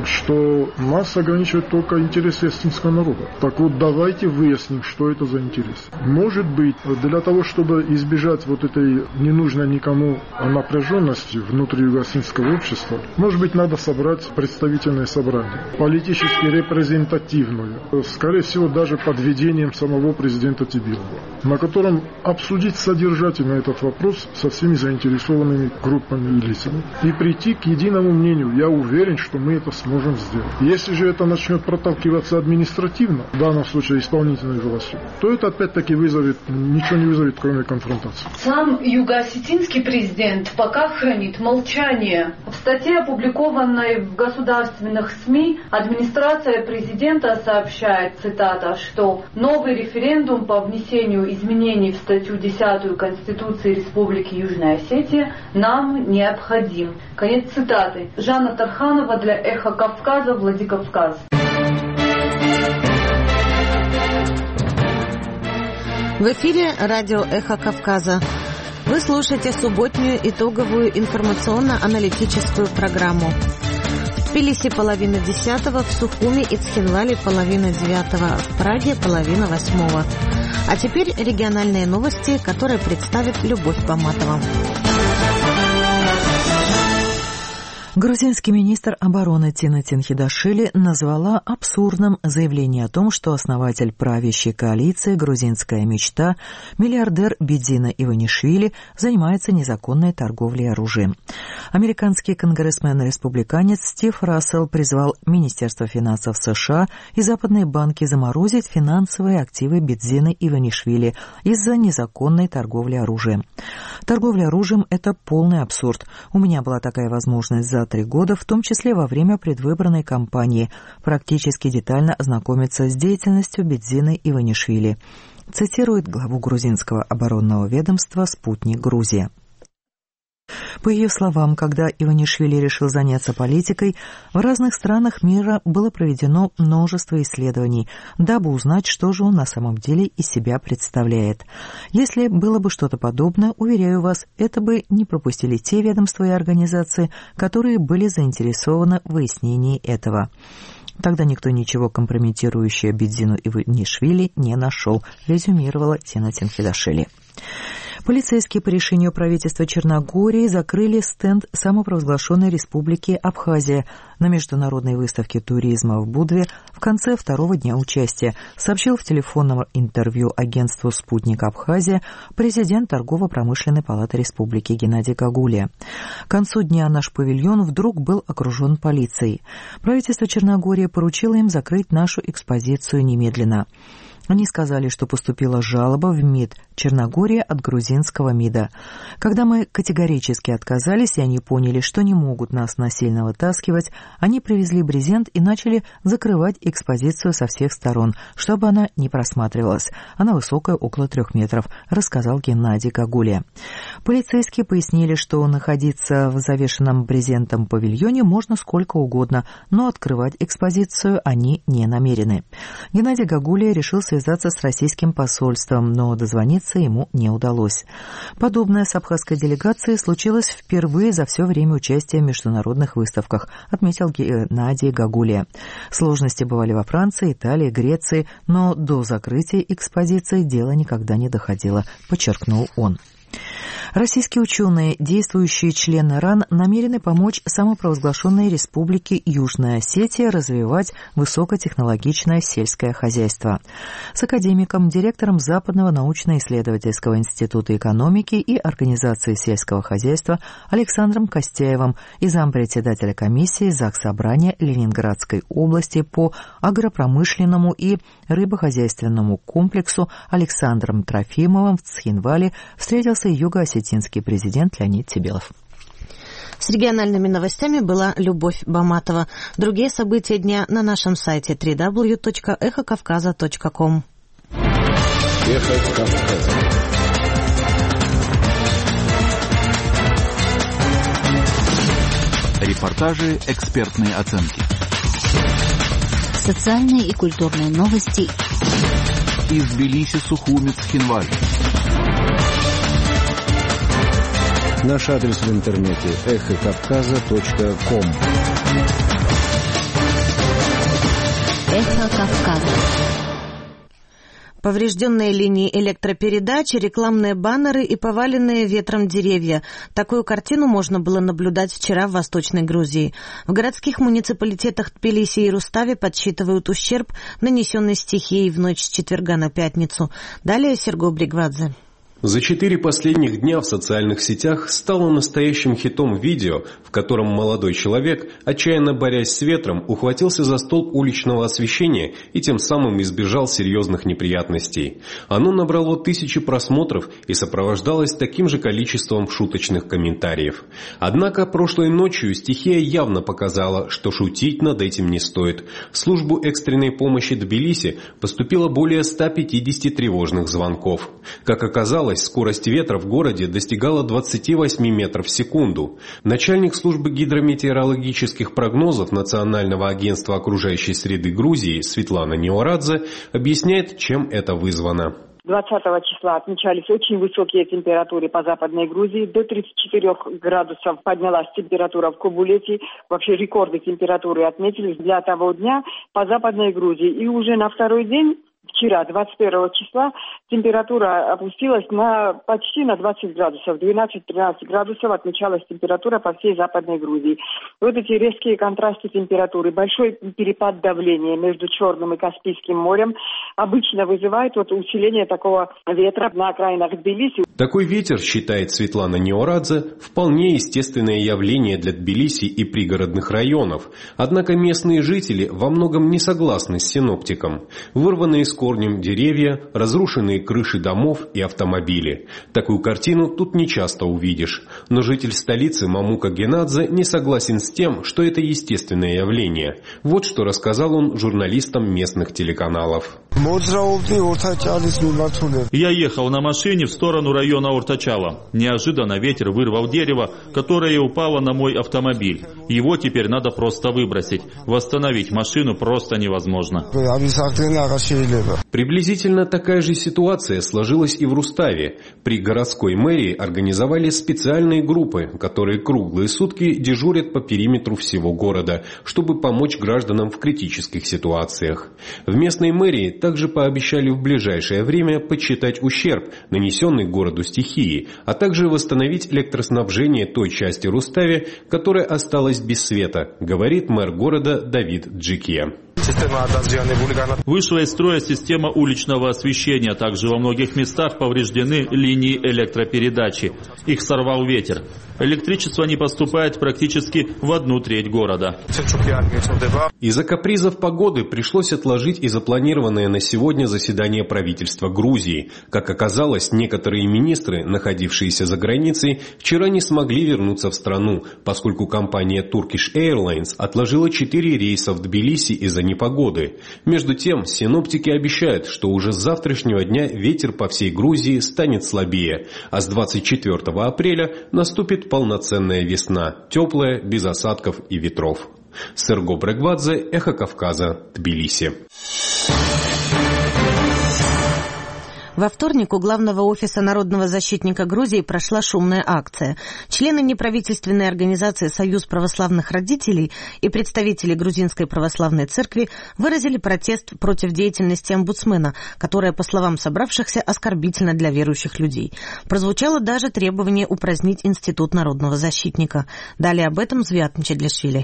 что нас ограничивает только интерес осетинского народа. Так вот, давайте выясним, что это за интерес. Может быть, для того, чтобы избежать вот этой ненужной никому напряженности внутри юго-осетинского общества, может быть, надо собрать представительное собрание, политически репрезентативное, скорее всего, даже под ведением самого президента Тибилова, на котором обсудить содержательно этот вопрос со всеми заинтересованными группами и лицами и прийти к единому мнению. Я уверен, что мы это сможем. сможем сделать. Если же это начнет проталкиваться административно, в данном случае исполнительной властью, то это опять-таки ничего не вызовет, кроме конфронтации. Сам юго-осетинский президент пока хранит молчание. В статье, опубликованной в государственных СМИ, администрация президента сообщает, цитата, что новый референдум по внесению изменений в статью 10 Конституции Республики Южная Осетия нам необходим. Конец цитаты. Жанна Тарханова для «Эхо Кавказа», Владикавказ. В эфире радио «Эхо Кавказа». Вы слушаете субботнюю итоговую информационно-аналитическую программу. В Тбилиси 9:30, в Сухуми и Цхинвале 9:30, в Праге 7:30. А теперь региональные новости, которые представит Любовь Баматова. Грузинский министр обороны Тина Тинхидашвили назвала абсурдным заявление о том, что основатель правящей коалиции «Грузинская мечта» миллиардер Бедзина Иванишвили занимается незаконной торговлей оружием. Американский конгрессмен-республиканец Стив Рассел призвал Министерство финансов США и западные банки заморозить финансовые активы Бедзина Иванишвили из-за незаконной торговли оружием. Торговля оружием – это полный абсурд. У меня была такая возможность за 3 года, в том числе во время предвыборной кампании, практически детально ознакомиться с деятельностью Бедзины Иванишвили, цитирует главу грузинского оборонного ведомства «Спутник Грузия». По ее словам, когда Иванишвили решил заняться политикой, в разных странах мира было проведено множество исследований, дабы узнать, что же он на самом деле из себя представляет. Если было бы что-то подобное, уверяю вас, это бы не пропустили те ведомства и организации, которые были заинтересованы в выяснении этого. Тогда никто ничего компрометирующего Бедзину Иванишвили не нашел, резюмировала Тина Тинхидашвили. Полицейские по решению правительства Черногории закрыли стенд самопровозглашенной республики Абхазия на международной выставке туризма в Будве в конце 2-го дня участия, сообщил в телефонном интервью агентству «Спутник Абхазия» президент Торгово-промышленной палаты республики Геннадий Гагулия. К концу дня наш павильон вдруг был окружен полицией. Правительство Черногории поручило им закрыть нашу экспозицию немедленно. Они сказали, что поступила жалоба в МИД Черногории от грузинского МИДа. Когда мы категорически отказались, и они поняли, что не могут нас насильно вытаскивать, они привезли брезент и начали закрывать экспозицию со всех сторон, чтобы она не просматривалась. Она высокая, около 3 метров, рассказал Геннадий Гагулия. Полицейские пояснили, что находиться в завешенном брезентом павильоне можно сколько угодно, но открывать экспозицию они не намерены. Геннадий Гагулия решил связаться с российским посольством, но дозвониться ему не удалось. Подобное с абхазской делегацией случилось впервые за все время участия в международных выставках, отметил Геннадий Гагулия. Сложности бывали во Франции, Италии, Греции, но до закрытия экспозиции дело никогда не доходило, подчеркнул он. Российские ученые, действующие члены РАН, намерены помочь самопровозглашенной республике Южная Осетия развивать высокотехнологичное сельское хозяйство. С академиком, директором Западного научно-исследовательского института экономики и организации сельского хозяйства Александром Костяевым и зампредседателя комиссии Заксобрания Ленинградской области по агропромышленному и рыбохозяйственному комплексу Александром Трофимовым в Цхинвале встретился юго-осетинский президент Леонид Тебелов. С региональными новостями была Любовь Баматова. Другие события дня на нашем сайте www.эхокавказа.ком. Эхо Кавказа. Репортажи, экспертные оценки. Социальные и культурные новости. Из Тбилиси, Сухуми, Цхинвале. Наш адрес в интернете эхокавказа.ком. Эхо Кавказа. Поврежденные линии электропередач, рекламные баннеры и поваленные ветром деревья. Такую картину можно было наблюдать вчера в Восточной Грузии. В городских муниципалитетах Тбилиси и Рустави подсчитывают ущерб, нанесенный стихией в ночь с четверга на пятницу. Далее Серго Бригвадзе. За 4 последних дня в социальных сетях стало настоящим хитом видео, в котором молодой человек, отчаянно борясь с ветром, ухватился за столб уличного освещения и тем самым избежал серьезных неприятностей. Оно набрало тысячи просмотров и сопровождалось таким же количеством шуточных комментариев. Однако прошлой ночью стихия явно показала, что шутить над этим не стоит. В службу экстренной помощи Тбилиси поступило более 150 тревожных звонков. Как оказалось, скорость ветра в городе достигала 28 метров в секунду. Начальник службы гидрометеорологических прогнозов Национального агентства окружающей среды Грузии Светлана Неорадзе объясняет, чем это вызвано. 20 числа отмечались очень высокие температуры по Западной Грузии. До 34 градусов поднялась температура в Кобулете. Вообще рекорды температуры отметились для того дня по Западной Грузии. И уже на второй день, вчера, 21 числа, температура опустилась почти на 20 градусов. 12-13 градусов отмечалась температура по всей Западной Грузии. Вот эти резкие контрасты температуры, большой перепад давления между Черным и Каспийским морем обычно вызывает усиление такого ветра на окраинах Тбилиси. Такой ветер, считает Светлана Неорадзе, вполне естественное явление для Тбилиси и пригородных районов. Однако местные жители во многом не согласны с синоптиком. Вырванные с корнем деревья, разрушенные крыши домов и автомобили. Такую картину тут не часто увидишь. Но житель столицы Мамука Генадзе не согласен с тем, что это естественное явление. Вот что рассказал он журналистам местных телеканалов. Я ехал на машине в сторону района Ортачала. Неожиданно ветер вырвал дерево, которое упало на мой автомобиль. Его теперь надо просто выбросить. Восстановить машину просто невозможно. Приблизительно такая же ситуация сложилась и в Руставе. При городской мэрии организовали специальные группы, которые круглые сутки дежурят по периметру всего города, чтобы помочь гражданам в критических ситуациях. В местной мэрии также пообещали в ближайшее время подсчитать ущерб, нанесенный городу стихией, а также восстановить электроснабжение той части Рустави, которая осталась без света, говорит мэр города Давид Джикия. Вышла из строя система уличного освещения. Также во многих местах повреждены линии электропередачи. Их сорвал ветер. Электричество не поступает практически в 1/3 города. Из-за капризов погоды пришлось отложить и запланированное на сегодня заседание правительства Грузии. Как оказалось, некоторые министры, находившиеся за границей, вчера не смогли вернуться в страну, поскольку компания Turkish Airlines отложила 4 рейса в Тбилиси из-за непогоды. Между тем, синоптики обещают, что уже с завтрашнего дня ветер по всей Грузии станет слабее, а с 24 апреля наступит полноценная весна, теплая, без осадков и ветров. Серго Брегвадзе, Эхо Кавказа, Тбилиси. Во вторник у главного офиса Народного защитника Грузии прошла шумная акция. Члены неправительственной организации «Союз православных родителей» и представители Грузинской православной церкви выразили протест против деятельности омбудсмена, которая, по словам собравшихся, оскорбительна для верующих людей. Прозвучало даже требование упразднить Институт Народного защитника. Далее об этом Звят Мчедлишвили.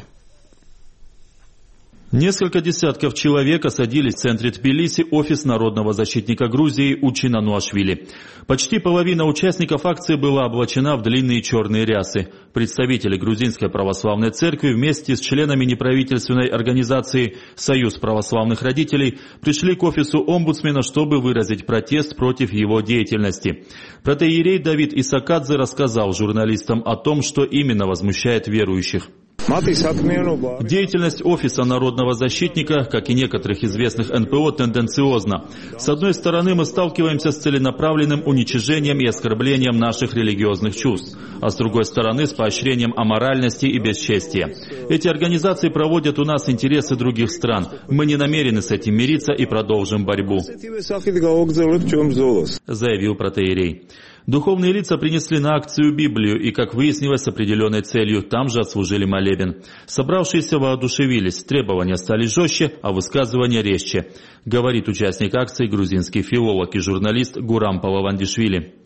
Несколько десятков человек осадили в центре Тбилиси офис народного защитника Грузии Учина Нуашвили. Почти половина участников акции была облачена в длинные черные рясы. Представители Грузинской православной церкви вместе с членами неправительственной организации «Союз православных родителей» пришли к офису омбудсмена, чтобы выразить протест против его деятельности. Протоиерей Давид Исакадзе рассказал журналистам о том, что именно возмущает верующих. Деятельность офиса народного защитника, как и некоторых известных НПО, тенденциозна. С одной стороны, мы сталкиваемся с целенаправленным уничижением и оскорблением наших религиозных чувств, а с другой стороны, с поощрением аморальности и бесчестия. Эти организации проводят у нас интересы других стран. Мы не намерены с этим мириться и продолжим борьбу, заявил протоиерей. Духовные лица принесли на акцию Библию и, как выяснилось, с определенной целью, там же отслужили молебен. Собравшиеся воодушевились, требования стали жестче, а высказывания резче, говорит участник акции грузинский филолог и журналист Гурам Палавандишвили.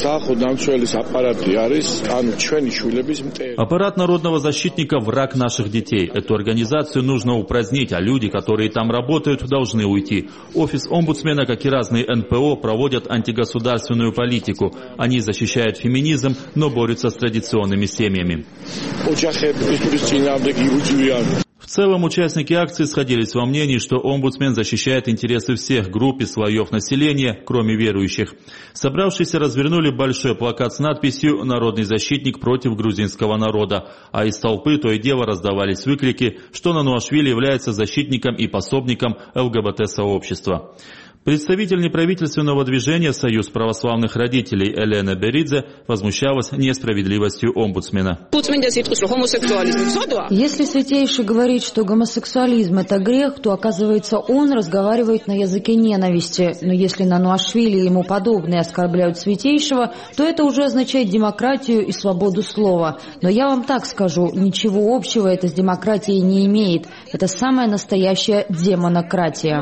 Аппарат народного защитника – враг наших детей. Эту организацию нужно упразднить, а люди, которые там работают, должны уйти. Офис омбудсмена, как и разные НПО, проводят антигосударственную политику. Они защищают феминизм, но борются с традиционными семьями. В целом, участники акции сходились во мнении, что омбудсмен защищает интересы всех групп и слоев населения, кроме верующих. Собравшиеся развернули большой плакат с надписью «Народный защитник против грузинского народа», а из толпы то и дело раздавались выкрики, что Нануашвили является защитником и пособником ЛГБТ-сообщества. Представитель неправительственного движения «Союз православных родителей» Елена Беридзе возмущалась несправедливостью омбудсмена. Если Святейший говорит, что гомосексуализм – это грех, то, оказывается, он разговаривает на языке ненависти. Но если Нануашвили и ему подобные оскорбляют Святейшего, то это уже означает демократию и свободу слова. Но я вам так скажу, ничего общего это с демократией не имеет. Это самая настоящая демонократия.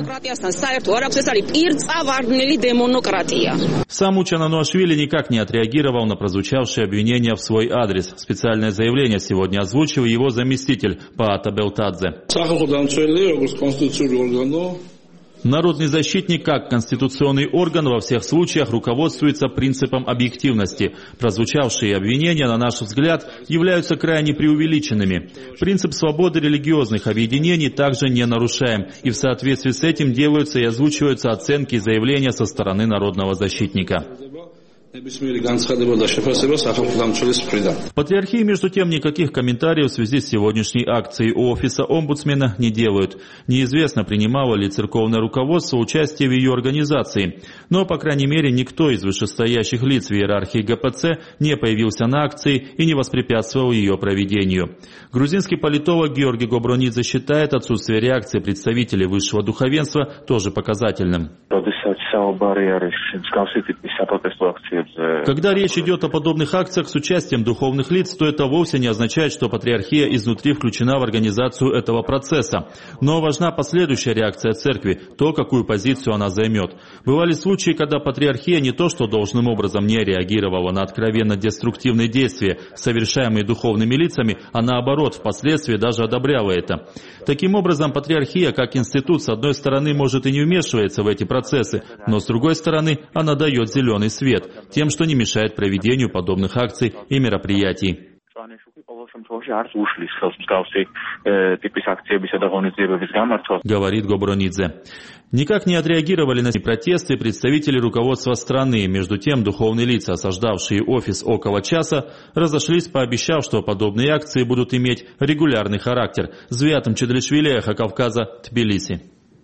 Сам Уча Нануашвили никак не отреагировал на прозвучавшие обвинения в свой адрес. Специальное заявление сегодня озвучил его заместитель Паата Белтадзе. Народный защитник, как конституционный орган, во всех случаях руководствуется принципом объективности. Прозвучавшие обвинения, на наш взгляд, являются крайне преувеличенными. Принцип свободы религиозных объединений также не нарушаем, и в соответствии с этим делаются и озвучиваются оценки и заявления со стороны народного защитника. В Патриархии, между тем, никаких комментариев в связи с сегодняшней акцией у офиса омбудсмена не делают. Неизвестно, принимало ли церковное руководство участие в ее организации. Но, по крайней мере, никто из вышестоящих лиц в иерархии ГПЦ не появился на акции и не воспрепятствовал ее проведению. Грузинский политолог Георгий Гобронидзе считает отсутствие реакции представителей высшего духовенства тоже показательным. Когда речь идет о подобных акциях с участием духовных лиц, то это вовсе не означает, что патриархия изнутри включена в организацию этого процесса. Но важна последующая реакция церкви, то, какую позицию она займет. Бывали случаи, когда патриархия не то что должным образом не реагировала на откровенно деструктивные действия, совершаемые духовными лицами, а наоборот, впоследствии даже одобряла это. Таким образом, патриархия как институт, с одной стороны, может и не вмешивается в эти процессы, но с другой стороны, она дает зеленый свет тем, что не мешает проведению подобных акций и мероприятий. Говорит Гобронидзе. Никак не отреагировали на протесты представители руководства страны. Между тем, духовные лица, осаждавшие офис около часа, разошлись, пообещав, что подобные акции будут иметь регулярный характер. Звиатом Чедришвили, Эхо Кавказа, Тбилиси.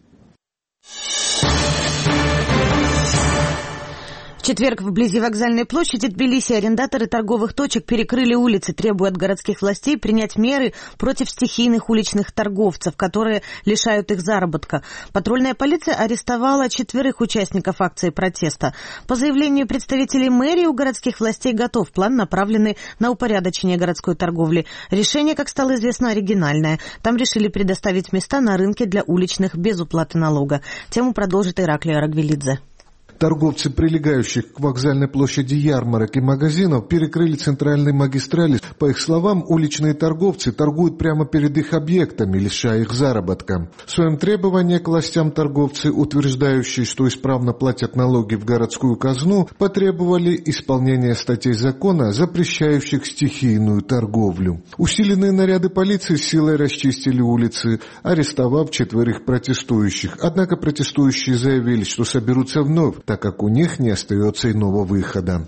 В четверг вблизи вокзальной площади Тбилиси арендаторы торговых точек перекрыли улицы, требуя от городских властей принять меры против стихийных уличных торговцев, которые лишают их заработка. Патрульная полиция арестовала 4 участников акции протеста. По заявлению представителей мэрии, у городских властей готов план, направленный на упорядочение городской торговли. Решение, как стало известно, оригинальное. Там решили предоставить места на рынке для уличных без уплаты налога. Тему продолжит Ираклий Арагвелидзе. Торговцы, прилегающих к вокзальной площади ярмарок и магазинов, перекрыли центральные магистрали. По их словам, уличные торговцы торгуют прямо перед их объектами, лишая их заработка. В своем требовании к властям торговцы, утверждающие, что исправно платят налоги в городскую казну, потребовали исполнения статей закона, запрещающих стихийную торговлю. Усиленные наряды полиции силой расчистили улицы, арестовав 4 протестующих. Однако протестующие заявили, что соберутся вновь, так как у них не остается иного выхода.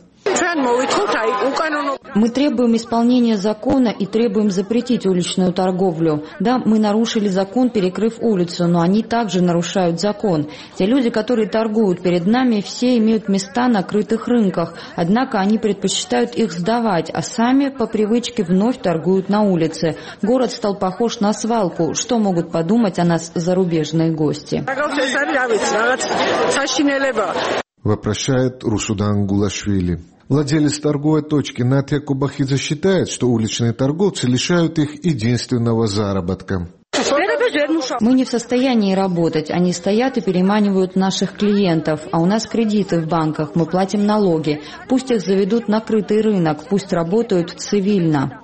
Мы требуем исполнения закона и требуем запретить уличную торговлю. Да, мы нарушили закон, перекрыв улицу, но они также нарушают закон. Те люди, которые торгуют перед нами, все имеют места на крытых рынках, однако они предпочитают их сдавать, а сами по привычке вновь торгуют на улице. Город стал похож на свалку. Что могут подумать о нас зарубежные гости? Вопрошает Русудан Гулашвили. Владелец торговой точки Натья Кубахидзе считает, что уличные торговцы лишают их единственного заработка. Мы не в состоянии работать, они стоят и переманивают наших клиентов, а у нас кредиты в банках, мы платим налоги. Пусть их заведут на крытый рынок, пусть работают цивильно.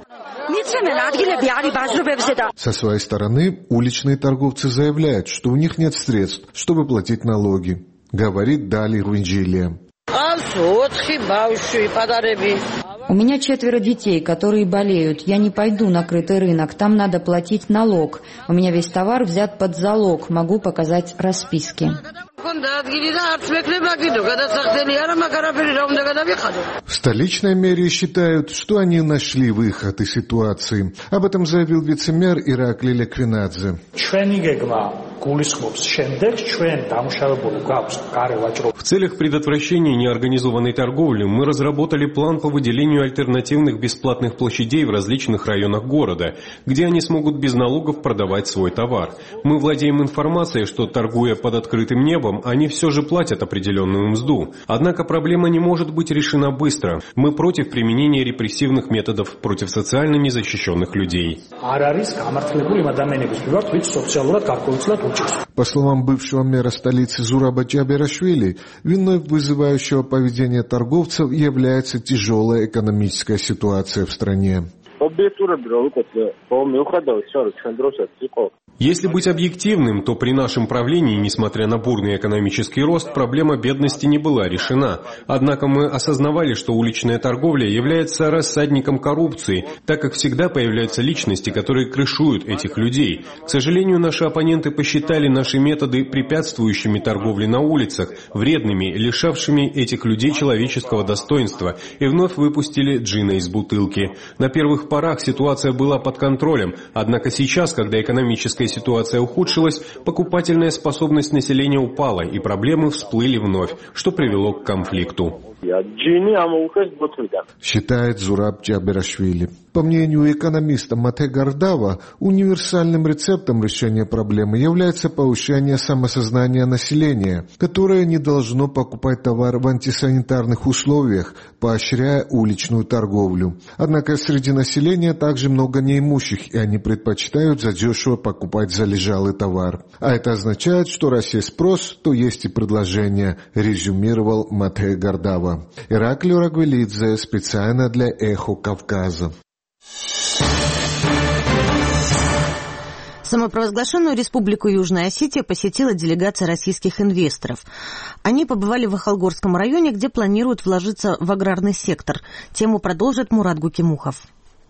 Со своей стороны, уличные торговцы заявляют, что у них нет средств, чтобы платить налоги, говорит Дали Руинжилия. У меня 4 детей, которые болеют. Я не пойду на крытый рынок, там надо платить налог. У меня весь товар взят под залог, могу показать расписки. В столичной мэрии считают, что они нашли выход из ситуации. Об этом заявил вице-мэр Иракли Леквинадзе. В целях предотвращения неорганизованной торговли мы разработали план по выделению альтернативных бесплатных площадей в различных районах города, где они смогут без налогов продавать свой товар. Мы владеем информацией, что, торгуя под открытым небом, они все же платят определенную мзду. Однако проблема не может быть решена быстро. Мы против применения репрессивных методов против социально незащищенных людей. По словам бывшего мэра столицы Зураба Джаберашвили, виной вызывающего поведения торговцев является тяжелая экономическая ситуация в стране. Если быть объективным, то при нашем правлении, несмотря на бурный экономический рост, проблема бедности не была решена. Однако мы осознавали, что уличная торговля является рассадником коррупции, так как всегда появляются личности, которые крышуют этих людей. К сожалению, наши оппоненты посчитали наши методы препятствующими торговле на улицах, вредными, лишавшими этих людей человеческого достоинства, и вновь выпустили джина из бутылки. На первых порах ситуация была под контролем, однако сейчас, когда экономическая ситуация ухудшилась, покупательная способность населения упала, и проблемы всплыли вновь, что привело к конфликту. Считает Зураб Джаберашвили. По мнению экономиста Мате Гардава, универсальным рецептом решения проблемы является повышение самосознания населения, которое не должно покупать товар в антисанитарных условиях, поощряя уличную торговлю. Однако среди населения также много неимущих, и они предпочитают задешево покупать залежалый товар. А это означает, что раз есть спрос, то есть и предложение, резюмировал Мате Гардава. Ираклио Рагвелидзе специально для «Эхо Кавказа». Самопровозглашенную республику Южная Осетия посетила делегация российских инвесторов. Они побывали в Ахалгорском районе, где планируют вложиться в аграрный сектор. Тему продолжит Мурат Гукимухов.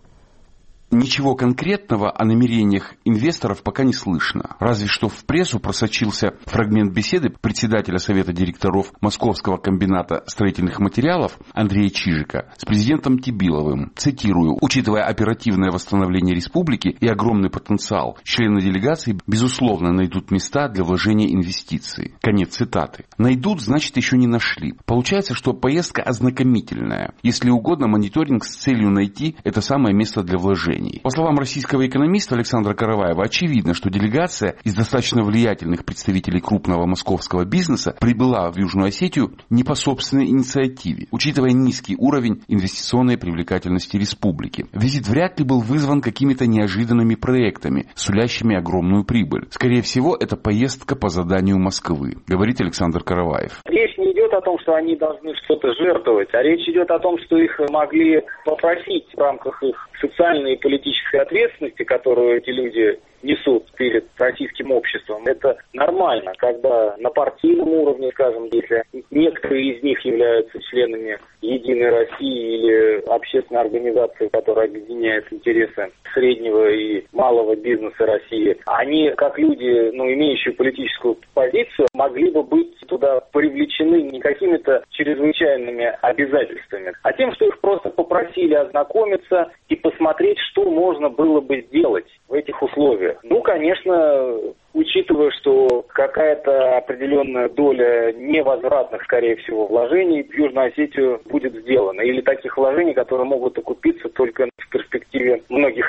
Ничего конкретного о намерениях инвесторов пока не слышно. Разве что в прессу просочился фрагмент беседы председателя Совета директоров Московского комбината строительных материалов Андрея Чижика с президентом Тибиловым. Цитирую: «Учитывая оперативное восстановление республики и огромный потенциал, члены делегации, безусловно, найдут места для вложения инвестиций». Конец цитаты. Найдут, значит, еще не нашли. Получается, что поездка ознакомительная. Если угодно, мониторинг с целью найти это самое место для вложений. По словам российского экономиста Александра Караваева, очевидно, что делегация из достаточно влиятельных представителей крупного московского бизнеса прибыла в Южную Осетию не по собственной инициативе, учитывая низкий уровень инвестиционной привлекательности республики. Визит вряд ли был вызван какими-то неожиданными проектами, сулящими огромную прибыль. Скорее всего, это поездка по заданию Москвы, говорит Александр Караваев. Речь не идет о том, что они должны что-то жертвовать, а речь идет о том, что их могли попросить в рамках их социальной и политической ответственности, которую эти люди несут перед российским обществом. Это нормально, когда на партийном уровне, скажем, если некоторые из них являются членами «Единой России» или общественной организации, которая объединяет интересы среднего и малого бизнеса России, они, как люди, имеющие политическую позицию, могли бы быть туда привлечены не какими-то чрезвычайными обязательствами, а тем, что их просто попросили ознакомиться и посмотреть, что можно было бы сделать в этих условиях. Конечно, учитывая, что какая-то определенная доля невозвратных, скорее всего, вложений в Южную Осетию будет сделана. Или таких вложений, которые могут окупиться только в перспективе многих лет.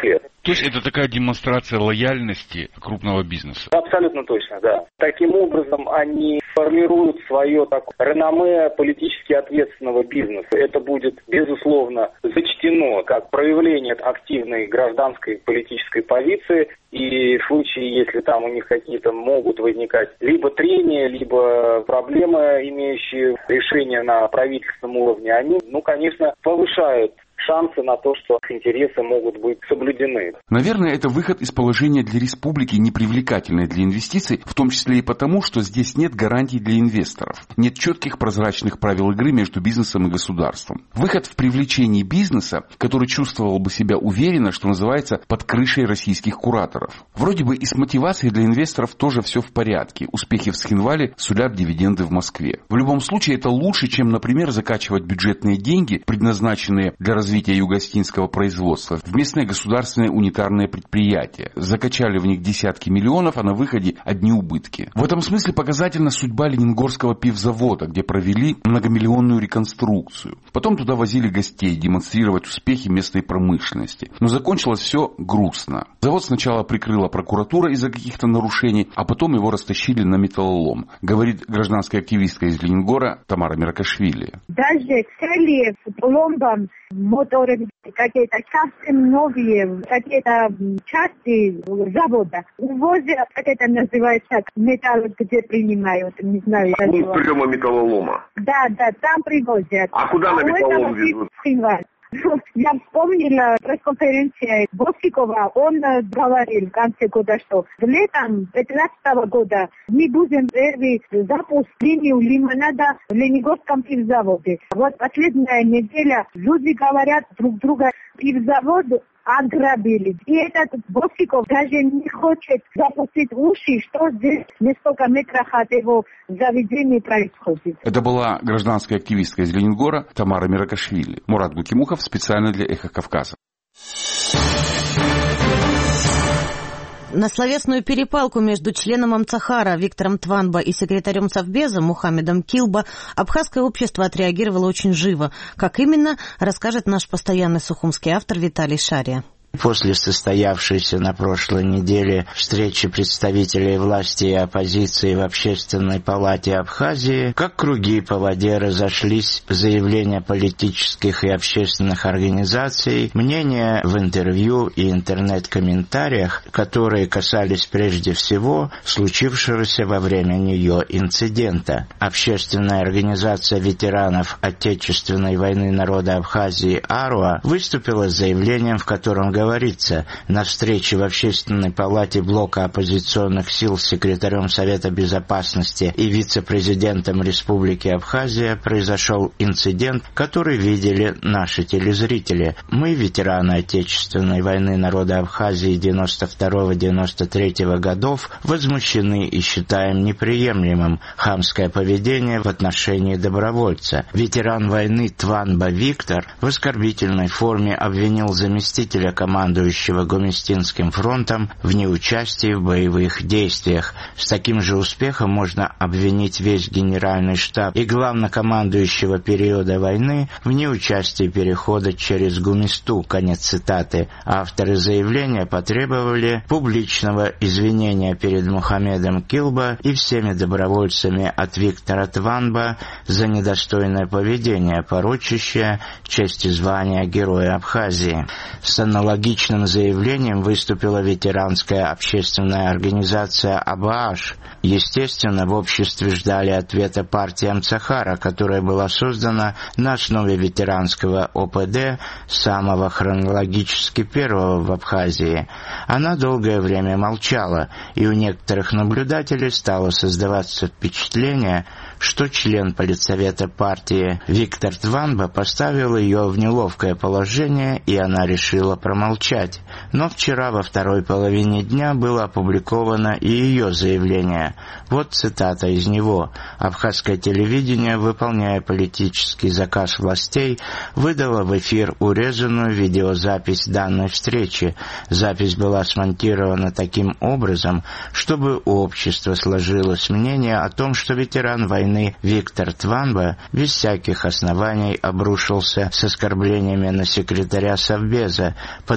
То есть это такая демонстрация лояльности крупного бизнеса? Абсолютно точно, да. Таким образом, они формируют свое реноме политически ответственного бизнеса. Это будет, безусловно, зачтено как проявление активной гражданской политической позиции. И в случае, если там у них какие-то могут возникать либо трения, либо проблемы, имеющие решение на правительственном уровне, они, конечно, повышают шансы на то, что их интересы могут быть соблюдены. Наверное, это выход из положения для республики непривлекательной для инвестиций, в том числе и потому, что здесь нет гарантий для инвесторов. Нет четких прозрачных правил игры между бизнесом и государством. Выход в привлечении бизнеса, который чувствовал бы себя уверенно, что называется, под крышей российских кураторов. Вроде бы и с мотивацией для инвесторов тоже все в порядке. Успехи в Схинвале сулят дивиденды в Москве. В любом случае это лучше, чем, например, закачивать бюджетные деньги, предназначенные для развития юго-остинского производства, в местные государственные унитарные предприятия. Закачали в них десятки миллионов, а на выходе одни убытки. В этом смысле показательна судьба Ленингорского пивзавода, где провели многомиллионную реконструкцию. Потом туда возили гостей демонстрировать успехи местной промышленности. Но закончилось все грустно. Завод сначала прикрыла прокуратура из-за каких-то нарушений, а потом его растащили на металлолом, говорит гражданская активистка из Ленингора Тамара Миракашвили. Даже цели пломбам моторы, какие-то совсем новые, какие-то части завода. Увозят, как это называется, металл, где принимают, не знаю. Пункт приема металлолома. Да, там привозят. А куда на металлолом везут? Я вспомнила пресс-конференцию Босикова, он говорил в конце года, что летом 2015 года мы будем первый запуск линию лимонада в Ленинском пивзаводе. Вот последняя неделя люди говорят друг друга, пивзавод ограбили. И этот Босиков даже не хочет запустить уши, что здесь несколько метров от его заведения происходит. Это была гражданская активистка из Ленингора Тамара Миракашвили. Мурат Гукимухов специально для «Эхо Кавказа». На словесную перепалку между членом Амцахара Виктором Тванба и секретарем Совбеза Мухаммедом Килба абхазское общество отреагировало очень живо. Как именно, расскажет наш постоянный сухумский автор Виталий Шария. После состоявшейся на прошлой неделе встречи представителей власти и оппозиции в Общественной палате Абхазии, как круги по воде разошлись заявления политических и общественных организаций, мнения в интервью и интернет-комментариях, которые касались прежде всего случившегося во время нее инцидента. Общественная организация ветеранов Отечественной войны народа Абхазии АРУА выступила с заявлением, в котором говорится, на встрече в Общественной палате блока оппозиционных сил с секретарем Совета Безопасности и вице-президентом Республики Абхазия произошел инцидент, который видели наши телезрители. Мы, ветераны Отечественной войны народа Абхазии 92-93 годов, возмущены и считаем неприемлемым хамское поведение в отношении добровольца. Ветеран войны Тванба Виктор в оскорбительной форме обвинил заместителя командующего Гоместинским фронтом в неучастии в боевых действиях. С таким же успехом можно обвинить весь генеральный штаб и главнокомандующего периода войны в неучастии перехода через Гумисту. Конец цитаты. Авторы заявления потребовали публичного извинения перед Мухаммедом Килба и всеми добровольцами от Виктора Тванба за недостойное поведение, порочащее честь и звание Героя Абхазии. С аналогичным заявлением выступила ветеранская общественная организация «Абааш». Естественно, в обществе ждали ответа партии Амцахара, которая была создана на основе ветеранского ОПД, самого хронологически первого в Абхазии. Она долгое время молчала, и у некоторых наблюдателей стало создаваться впечатление, что член политсовета партии Виктор Тванба поставил ее в неловкое положение, и она решила промолчать. Но вчера во второй половине дня было опубликовано и ее заявление. Вот цитата из него. Абхазское телевидение, выполняя политический заказ властей, выдало в эфир урезанную видеозапись данной встречи. Запись была смонтирована таким образом, чтобы у общества сложилось мнение о том, что ветеран войны Виктор Тванба без всяких оснований обрушился с оскорблениями на секретаря Совбеза, под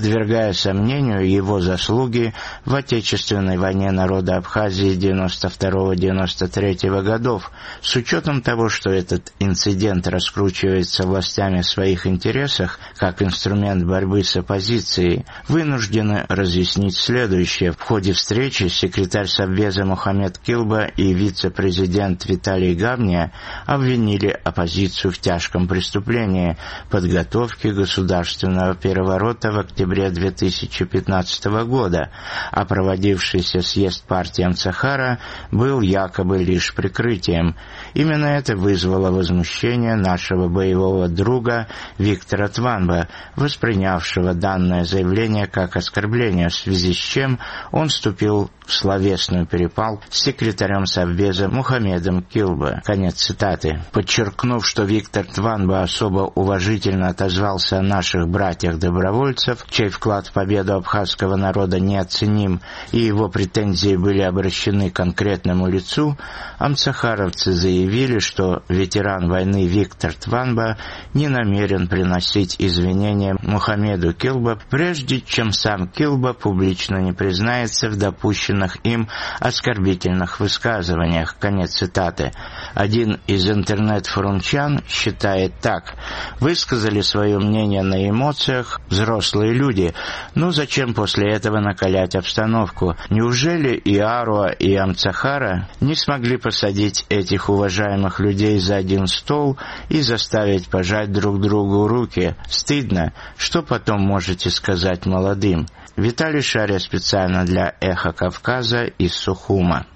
подвергая сомнению его заслуги в Отечественной войне народа Абхазии 92-93 годов, с учетом того, что этот инцидент раскручивается властями в своих интересах как инструмент борьбы с оппозицией, вынуждены разъяснить следующее. В ходе встречи секретарь Совбеза Мухаммед Килба и вице-президент Виталий Гавния обвинили оппозицию в тяжком преступлении – подготовке государственного переворота в октябре 2015 года, а проводившийся съезд партии Амцахара был якобы лишь прикрытием. Именно это вызвало возмущение нашего боевого друга Виктора Тванба, воспринявшего данное заявление как оскорбление, в связи с чем он вступил в словесную перепалку с секретарем Совбеза Мухаммедом Килба. Конец цитаты. Подчеркнув, что Виктор Тванба особо уважительно отозвался о наших братьях-добровольцев, чей вклад в победу абхазского народа неоценим, и его претензии были обращены к конкретному лицу, амцахаровцы заявили, что ветеран войны Виктор Тванба не намерен приносить извинения Мухаммеду Килба, прежде чем сам Килба публично не признается в допущенных им оскорбительных высказываниях. Конец цитаты. Один из интернет-форумчан считает так: высказали свое мнение на эмоциях взрослые люди, ну зачем после этого накалять обстановку? Неужели и Аруа, и Амцахара не смогли посадить этих уважаемых людей за один стол и заставить пожать друг другу руки? Стыдно. Что потом можете сказать молодым? Виталий Шария специально для «Эхо Кавказа» из Сухума.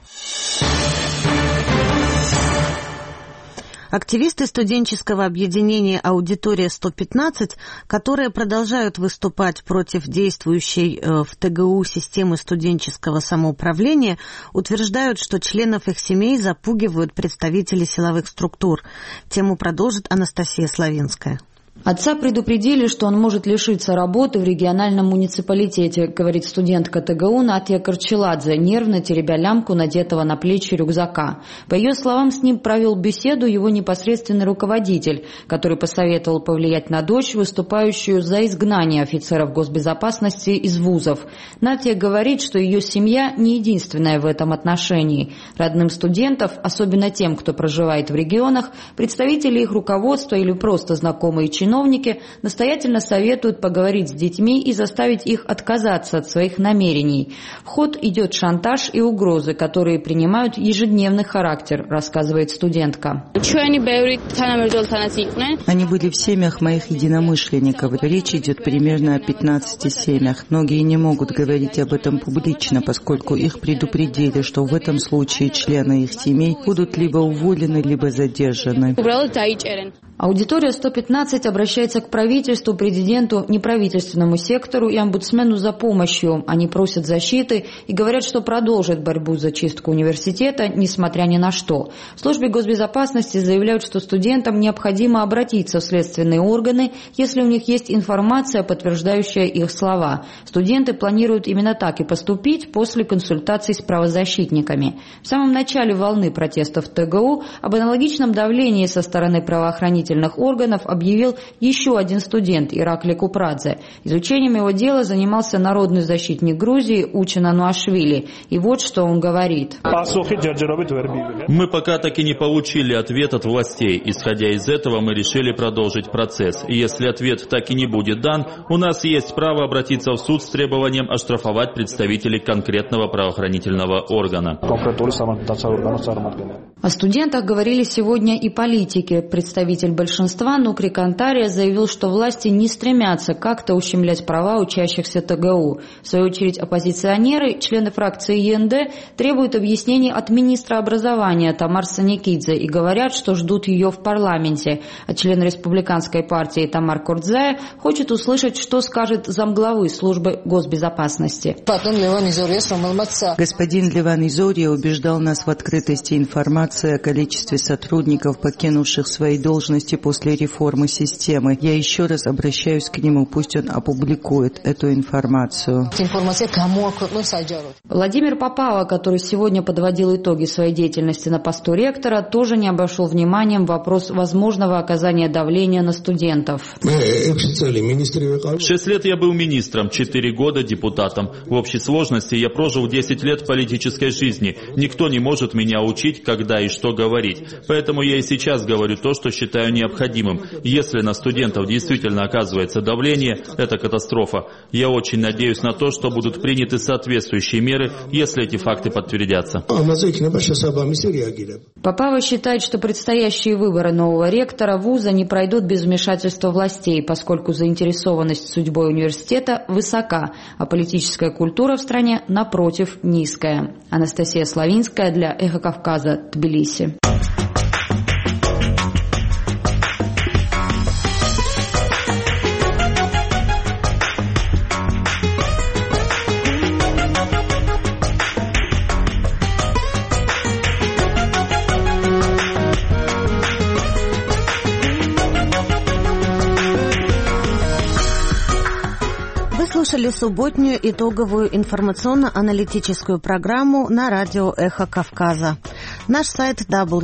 Активисты студенческого объединения «Аудитория-115», которые продолжают выступать против действующей в ТГУ системы студенческого самоуправления, утверждают, что членов их семей запугивают представители силовых структур. Тему продолжит Анастасия Славинская. Отца предупредили, что он может лишиться работы в региональном муниципалитете, говорит студентка ТГУ Натья Корчеладзе, нервно теребя лямку надетого на плечи рюкзака. По ее словам, с ним провел беседу его непосредственный руководитель, который посоветовал повлиять на дочь, выступающую за изгнание офицеров госбезопасности из вузов. Натья говорит, что ее семья не единственная в этом отношении. Родным студентов, особенно тем, кто проживает в регионах, представители их руководства или просто знакомые чиновники настоятельно советуют поговорить с детьми и заставить их отказаться от своих намерений. В ход идет шантаж и угрозы, которые принимают ежедневный характер, рассказывает студентка. Они были в семьях моих единомышленников. Речь идет примерно о 15 семьях. Многие не могут говорить об этом публично, поскольку их предупредили, что в этом случае члены их семей будут либо уволены, либо задержаны. Аудитория 115 обращается к правительству, президенту, неправительственному сектору и омбудсмену за помощью. Они просят защиты и говорят, что продолжат борьбу за чистку университета, несмотря ни на что. В службе госбезопасности заявляют, что студентам необходимо обратиться в следственные органы, если у них есть информация, подтверждающая их слова. Студенты планируют именно так и поступить после консультаций с правозащитниками. В самом начале волны протестов в ТГУ об аналогичном давлении со стороны правоохранительных органов объявил еще один студент Ираклий Купрадзе. Изучением его дела занимался народный защитник Грузии Учен Ануашвили. И вот что он говорит. Мы пока так и не получили ответ от властей. Исходя из этого, мы решили продолжить процесс. И если ответ так и не будет дан, у нас есть право обратиться в суд с требованием оштрафовать представителей конкретного правоохранительного органа. О студентах говорили сегодня и политики. Представитель большинства Нукри Кантария заявил, что власти не стремятся как-то ущемлять права учащихся ТГУ. В свою очередь оппозиционеры, члены фракции ЕНД, требуют объяснений от министра образования Тамар Саникидзе и говорят, что ждут ее в парламенте. А член республиканской партии Тамар Кордзая хочет услышать, что скажет замглавы службы госбезопасности. Господин Леван Изория убеждал нас в открытости информации информации о количестве сотрудников, покинувших свои должности после реформы системы. Я еще раз обращаюсь к нему, пусть он опубликует эту информацию. Владимир Попава, который сегодня подводил итоги своей деятельности на посту ректора, тоже не обошел вниманием вопрос возможного оказания давления на студентов. 6 лет я был министром, 4 года депутатом. В общей сложности я прожил 10 лет политической жизни. Никто не может меня учить, когда и что говорить. Поэтому я и сейчас говорю то, что считаю необходимым. Если на студентов действительно оказывается давление, это катастрофа. Я очень надеюсь на то, что будут приняты соответствующие меры, если эти факты подтвердятся. Попава считает, что предстоящие выборы нового ректора вуза не пройдут без вмешательства властей, поскольку заинтересованность судьбой университета высока, а политическая культура в стране, напротив, низкая. Анастасия Славинская для «Эхо Кавказа», Тбилиси. Слушали субботнюю итоговую информационно-аналитическую программу на радио «Эхо Кавказа». Наш сайт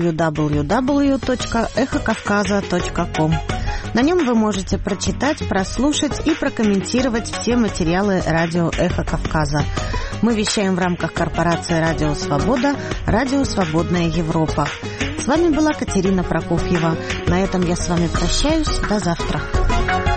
www.эхокавказа.ком. На нем вы можете прочитать, прослушать и прокомментировать все материалы радио «Эхо Кавказа». Мы вещаем в рамках корпорации «Радио Свобода», «Радио Свободная Европа». С вами была Катерина Прокофьева. На этом я с вами прощаюсь. До завтра.